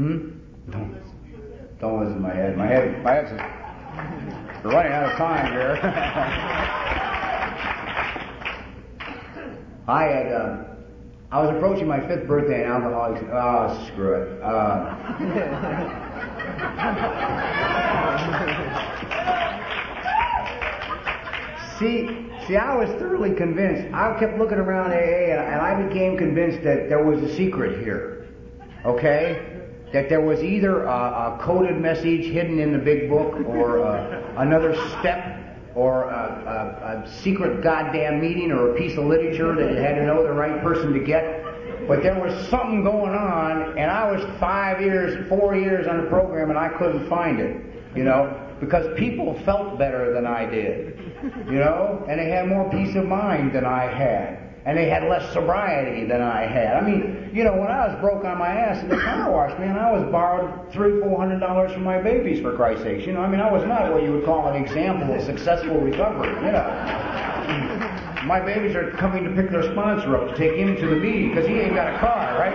Don't listen to my head. My head's we're running out of time here. I was approaching my 5th birthday in Alcoholics. Oh, screw it. See, I was thoroughly convinced. I kept looking around AA, and I became convinced that there was a secret here. Okay? That there was either a coded message hidden in the big book, or another step, or a secret goddamn meeting, or a piece of literature that you had to know the right person to get. But there was something going on, and I was 4 years on the program, and I couldn't find it, you know, because people felt better than I did, you know, and they had more peace of mind than I had, and they had less sobriety than I had. I mean, you know, when I was broke on my ass in the car wash, man, I was borrowed $300-400 from my babies, for Christ's sakes, you know. I mean, I was not what you would call an example of successful recovery, you know. My babies are coming to pick their sponsor up to take him to the meeting because he ain't got a car, right?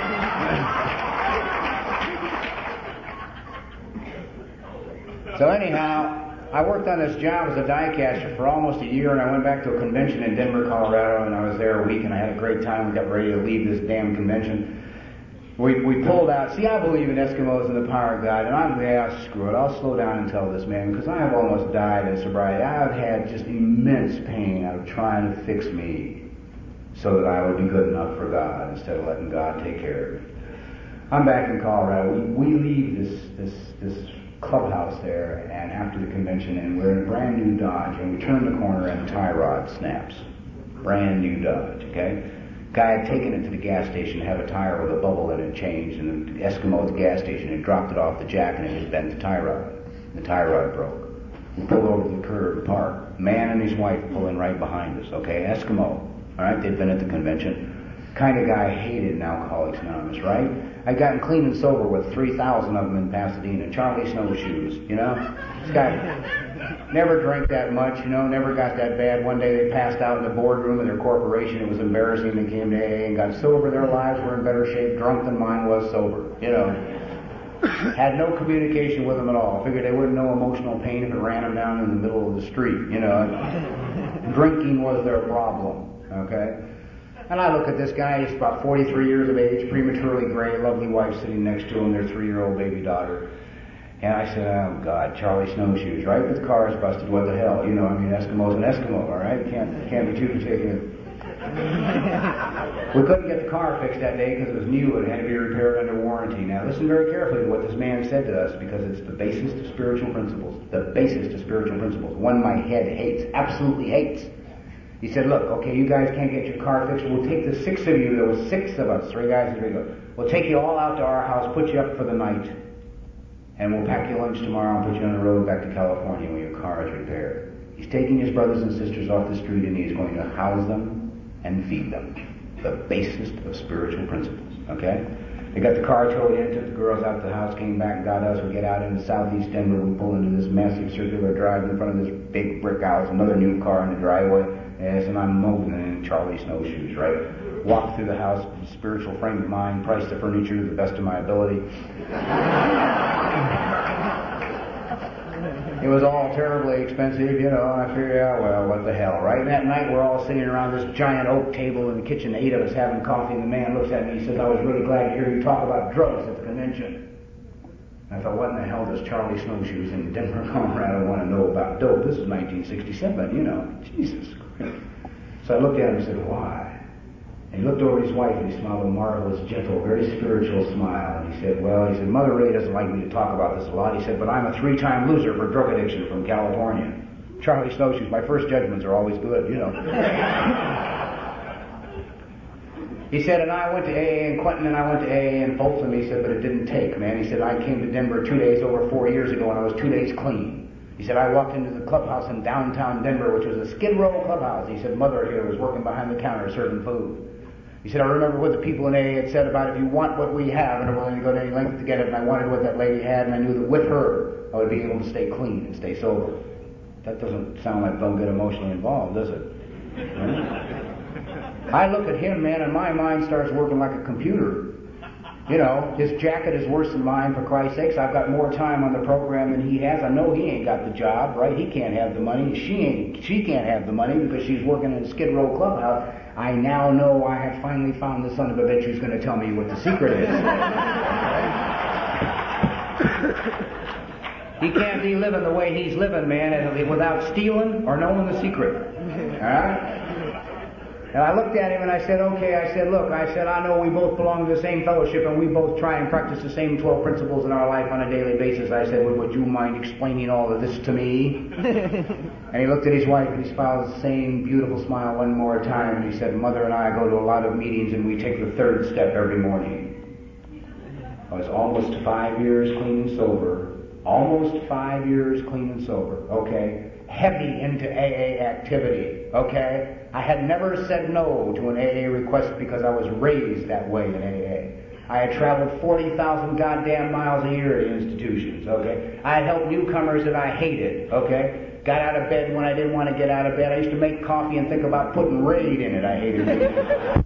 Yeah. So anyhow, I worked on this job as a die caster for almost a year, and I went back to a convention in Denver, Colorado, and I was there a week, and I had a great time. We got ready to leave this damn convention. We pulled out. See, I believe in Eskimos and the power of God, and screw it. I'll slow down and tell this man, because I have almost died in sobriety. I have had just immense pain out of trying to fix me so that I would be good enough for God instead of letting God take care of me. I'm back in Colorado. We leave this clubhouse there, and after the convention, and we're in a brand new Dodge, and we turn the corner and the tie rod snaps. Brand new Dodge, okay? Guy had taken it to the gas station, had a tire with a bubble in it changed, and the Eskimo at the gas station had dropped it off the jack, and it had bent the tie rod. The tie rod broke. We pulled over to the curb, parked. Man and his wife pulling right behind us, okay? Eskimo, all right? They'd been at the convention. Kind of guy I hated in Alcoholics Anonymous, right? I'd gotten clean and sober with 3,000 of them in Pasadena. Charlie Snowshoes, you know? This guy never drank that much, you know, never got that bad. One day they passed out in the boardroom of their corporation. It was embarrassing. They came to AA and got sober. Their lives were in better shape, drunk than mine was sober, you know. Had no communication with them at all. Figured they wouldn't know emotional pain if it ran them down in the middle of the street, you know. Drinking was their problem, okay? And I look at this guy, he's about 43 years of age, prematurely gray, lovely wife sitting next to him, their 3-year-old baby daughter. And I said, oh God, Charlie Snowshoes, right? But the car is busted, what the hell? You know, I mean, Eskimo's an Eskimo, all right? Can't be too particular. We couldn't get the car fixed that day because it was new and it had to be repaired under warranty. Now listen very carefully to what this man said to us, because it's the basis to spiritual principles. The basis to spiritual principles. One my head hates, absolutely hates. He said, look, okay, you guys can't get your car fixed. We'll take the 6 of you. There was 6 of us, 3 guys and 3 girls. We'll take you all out to our house, put you up for the night, and we'll pack you lunch tomorrow and put you on the road back to California when your car is repaired. He's taking his brothers and sisters off the street, and he's going to house them and feed them. The basis of spiritual principles, okay? They got the car towed in, took the girls out the house, came back and got us. We get out into southeast Denver. We pull into this massive circular drive in front of this big brick house, another new car in the driveway. And I'm moping in Charlie snowshoes, right? Walk through the house, spiritual frame of mind, price the furniture to the best of my ability. It was all terribly expensive, you know, and I figured out, well, what the hell, right? And that night we're all sitting around this giant oak table in the kitchen, 8 of us having coffee, and the man looks at me and he says, I was really glad to hear you talk about drugs at the convention. And I thought, what in the hell does Charlie Snowshoes in Denver, Colorado want to know about dope? This is 1967, you know. Jesus Christ. So I looked at him and said, why? And he looked over at his wife and he smiled a marvelous, gentle, very spiritual smile. And he said, well, Mother really doesn't like me to talk about this a lot. He said, but I'm a 3-time loser for drug addiction from California. Charlie Snowshoes, my first judgments are always good, you know. He said, and I went to AA in Quentin and I went to AA in Folsom. He said, but it didn't take, man. He said, I came to Denver 2 days over 4 years ago and I was 2 days clean. He said, I walked into the clubhouse in downtown Denver, which was a Skid Row clubhouse. He said, Mother here was working behind the counter serving food. He said, I remember what the people in AA had said about if you want what we have and are willing to go to any length to get it, and I wanted what that lady had, and I knew that with her I would be able to stay clean and stay sober. That doesn't sound like don't get emotionally involved, does it? Right? I look at him, man, and my mind starts working like a computer. You know, his jacket is worse than mine, for Christ's sakes. I've got more time on the program than he has. I know he ain't got the job, right? He can't have the money. She can't have the money because she's working in a Skid Row clubhouse. I now know I have finally found the son of a bitch who's going to tell me what the secret is. He can't be living the way he's living, man, without stealing or knowing the secret. All right? And I looked at him and I said, okay, I said, look, I said, I know we both belong to the same fellowship and we both try and practice the same 12 principles in our life on a daily basis. I said, would you mind explaining all of this to me? And he looked at his wife and he smiled the same beautiful smile one more time and he said, Mother and I go to a lot of meetings and we take the 3rd step every morning. I was almost 5 years clean and sober. Almost 5 years clean and sober, okay? Heavy into AA activity, okay? I had never said no to an AA request because I was raised that way in AA. I had traveled 40,000 goddamn miles a year to institutions, okay? I had helped newcomers that I hated, okay? Got out of bed when I didn't want to get out of bed. I used to make coffee and think about putting Raid in it. I hated it.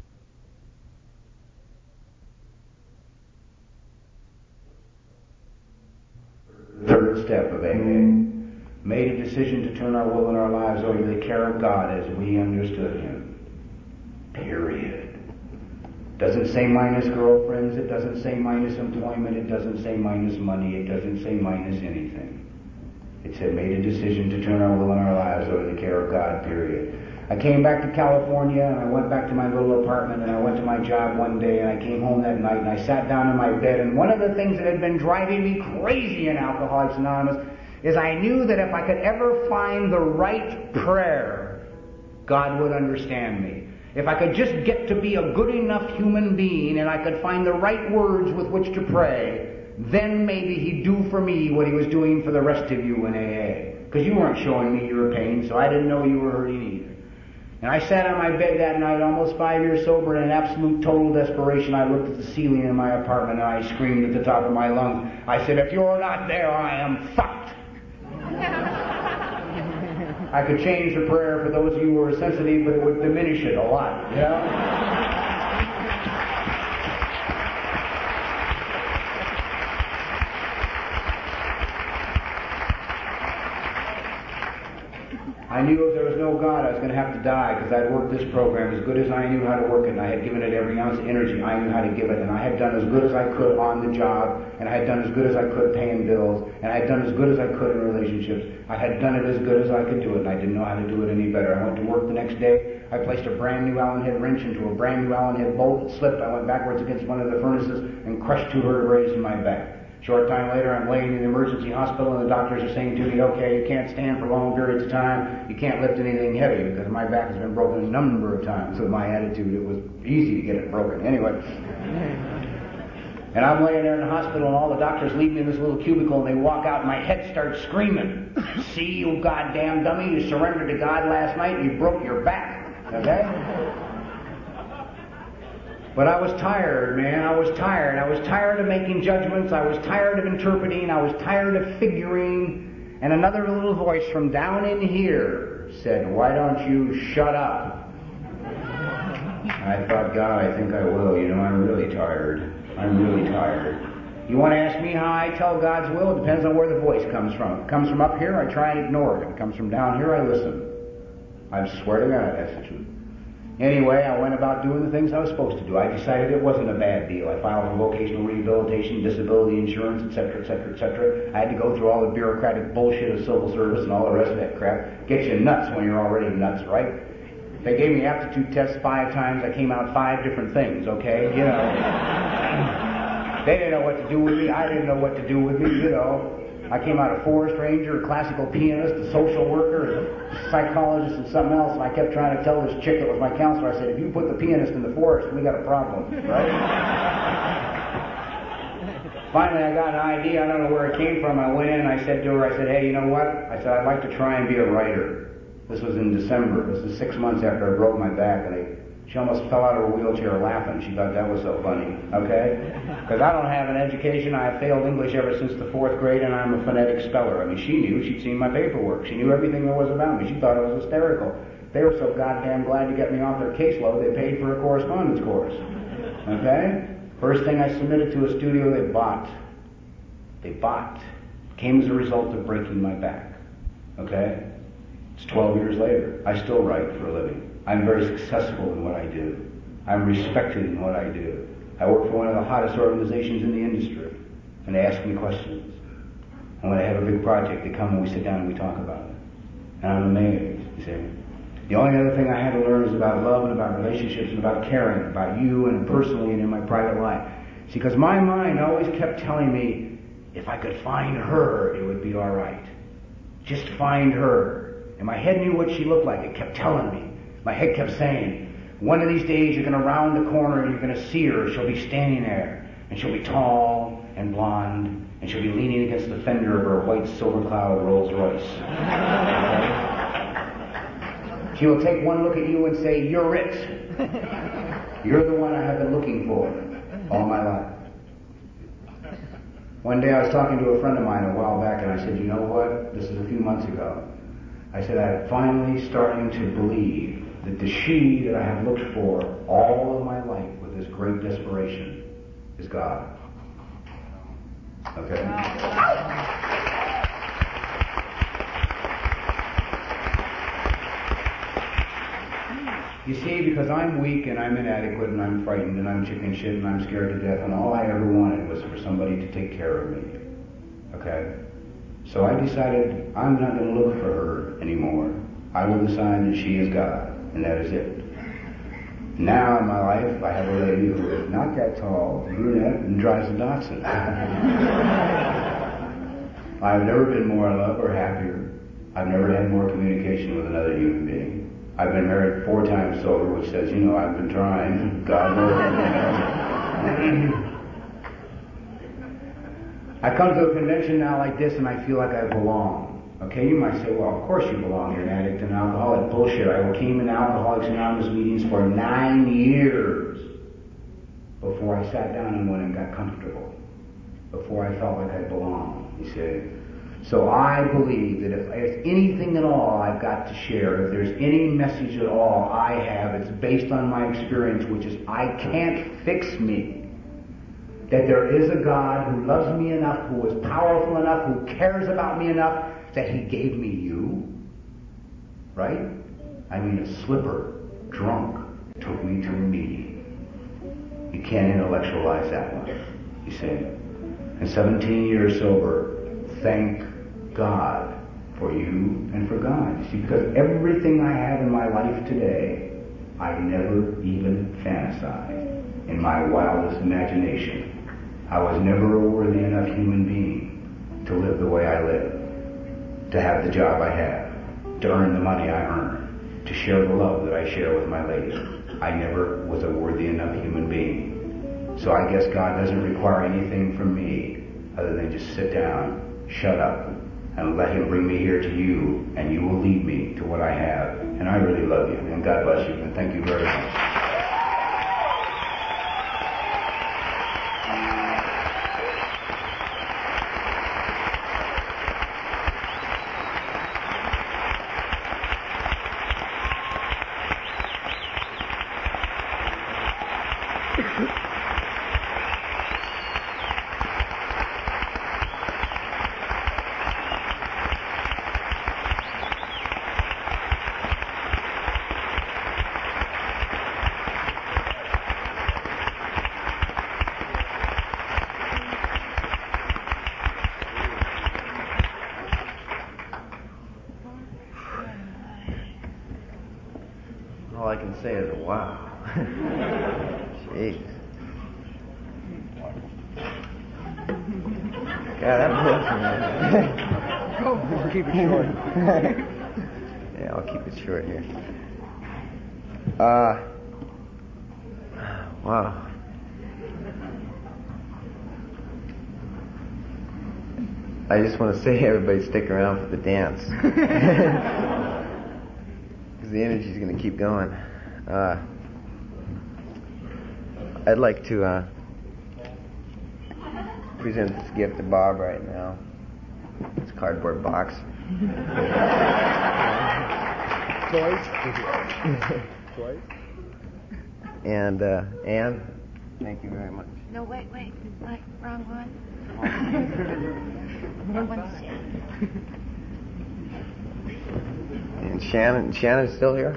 Third step of AA. Made a decision to turn our will and our lives over to the care of God as we understood Him. Period. Doesn't say minus girlfriends, it doesn't say minus employment, it doesn't say minus money, it doesn't say minus anything. It said made a decision to turn our will and our lives over to the care of God, period. I came back to California and I went back to my little apartment and I went to my job one day and I came home that night and I sat down in my bed, and one of the things that had been driving me crazy in Alcoholics Anonymous is I knew that if I could ever find the right prayer, God would understand me. If I could just get to be a good enough human being and I could find the right words with which to pray, then maybe He'd do for me what He was doing for the rest of you in AA. Because you weren't showing me your pain, so I didn't know you were hurting either. And I sat on my bed that night, almost 5 years sober, in an absolute total desperation. I looked at the ceiling in my apartment and I screamed at the top of my lungs. I said, if you're not there, I am fucked. I could change the prayer for those of you who are sensitive, but it would diminish it a lot, you know? I knew if there was no God, I was going to have to die because I'd worked this program as good as I knew how to work it, and I had given it every ounce of energy I knew how to give it, and I had done as good as I could on the job, and I had done as good as I could paying bills, and I had done as good as I could in relationships. I had done it as good as I could do it, and I didn't know how to do it any better. I went to work the next day. I placed a brand new Allen head wrench into a brand new Allen head bolt. It slipped. I went backwards against one of the furnaces and crushed 2 vertebrae in my back. Short time later, I'm laying in the emergency hospital, and the doctors are saying to me, okay, you can't stand for long periods of time, you can't lift anything heavy, because my back has been broken a number of times. With my attitude, it was easy to get it broken. Anyway. And I'm laying there in the hospital, and all the doctors leave me in this little cubicle, and they walk out, and my head starts screaming, see, you goddamn dummy, you surrendered to God last night, and you broke your back. Okay? But I was tired, man. I was tired. I was tired of making judgments. I was tired of interpreting. I was tired of figuring. And another little voice from down in here said, "Why don't you shut up?" I thought, God, I think I will. You know, I'm really tired. I'm really tired. You want to ask me how I tell God's will? It depends on where the voice comes from. If it comes from up here, I try and ignore it. If it comes from down here, I listen. I swear to God, that's the truth. Anyway, I went about doing the things I was supposed to do. I decided it wasn't a bad deal. I filed for vocational rehabilitation, disability insurance, etc., etc., etc. I had to go through all the bureaucratic bullshit of civil service and all the rest of that crap. Gets you nuts when you're already nuts, right? They gave me aptitude tests 5 times. I came out 5 different things, okay? You know. They didn't know what to do with me. I didn't know what to do with me, you know. I came out a forest ranger, a classical pianist, a social worker, a psychologist, and something else. And I kept trying to tell this chick that was my counselor, I said, if you put the pianist in the forest, we got a problem, right? Finally, I got an idea. I don't know where it came from. I went in and I said to her, I said, hey, you know what? I said, I'd like to try and be a writer. This was in December. This is 6 months after I broke my back, and she almost fell out of her wheelchair laughing. She thought that was so funny, okay? Because I don't have an education. I have failed English ever since the 4th grade, and I'm a phonetic speller. I mean, she knew. She'd seen my paperwork. She knew everything there was about me. She thought it was hysterical. They were so goddamn glad to get me off their caseload, they paid for a correspondence course, okay? First thing I submitted to a studio, they bought. Came as a result of breaking my back, okay? It's 12 years later. I still write for a living. I'm very successful in what I do. I'm respected in what I do. I work for one of the hottest organizations in the industry, and they ask me questions. And when I have a big project, they come and we sit down and we talk about it. And I'm amazed, you see. The only other thing I had to learn is about love and about relationships and about caring, about you and personally and in my private life. See, because my mind always kept telling me, if I could find her, it would be all right. Just find her. And my head knew what she looked like. It kept telling me. My head kept saying, one of these days you're going to round the corner and you're going to see her. She'll be standing there. And she'll be tall and blonde. And she'll be leaning against the fender of her white Silver Cloud Rolls Royce. She will take one look at you and say, you're it. You're the one I have been looking for all my life. One day I was talking to a friend of mine a while back and I said, you know what? This is a few months ago. I said, I'm finally starting to believe that the she that I have looked for all of my life with this great desperation is God. Okay? You see, because I'm weak and I'm inadequate and I'm frightened and I'm chicken shit and I'm scared to death and all I ever wanted was for somebody to take care of me. Okay? So I decided I'm not going to look for her anymore. I will decide that she is God, and that is it. Now in my life, I have a lady who is not that tall, brunette, and drives a Datsun. I've never been more in love or happier. I've never had more communication with another human being. I've been married 4 times sober, which says, you know, I've been trying. God knows. I come to a convention now like this and I feel like I belong. Okay, you might say, well, of course you belong. You're an addict and alcoholic. Bullshit. I came in Alcoholics Anonymous meetings for 9 years before I sat down in one and got comfortable. Before I felt like I belonged, you see. So I believe that if there's anything at all I've got to share, if there's any message at all I have, it's based on my experience, which is I can't fix me. That there is a God who loves me enough, who is powerful enough, who cares about me enough, that He gave me you. Right? I mean, a slipper, drunk, took me to a meeting. You can't intellectualize that one, you see. And 17 years sober, thank God for you and for God. You see, because everything I have in my life today, I never even fantasized in my wildest imagination. I was never a worthy enough human being to live the way I live, to have the job I have, to earn the money I earn, to share the love that I share with my lady. I never was a worthy enough human being. So I guess God doesn't require anything from me other than just sit down, shut up, and let Him bring me here to you, and you will lead me to what I have. And I really love you, and God bless you, and thank you very much. all I can say is, wow. Jeez. God, that blows me. Keep it short. Yeah, I'll keep it short here. Wow. I just want to say, everybody stick around for the dance. Because the energy's going to keep going. I'd like to present this gift to Bob right now. This cardboard box. Twice. Twice. And Anne, thank you very much. No, wait, wrong one. That one's it. And Shannon's still here?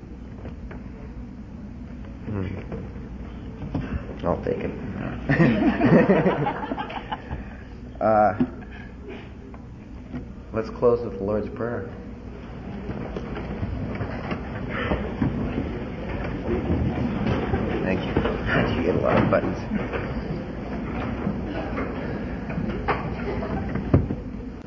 I'll take it. Let's close with the Lord's Prayer. Thank you. You get a lot of buttons.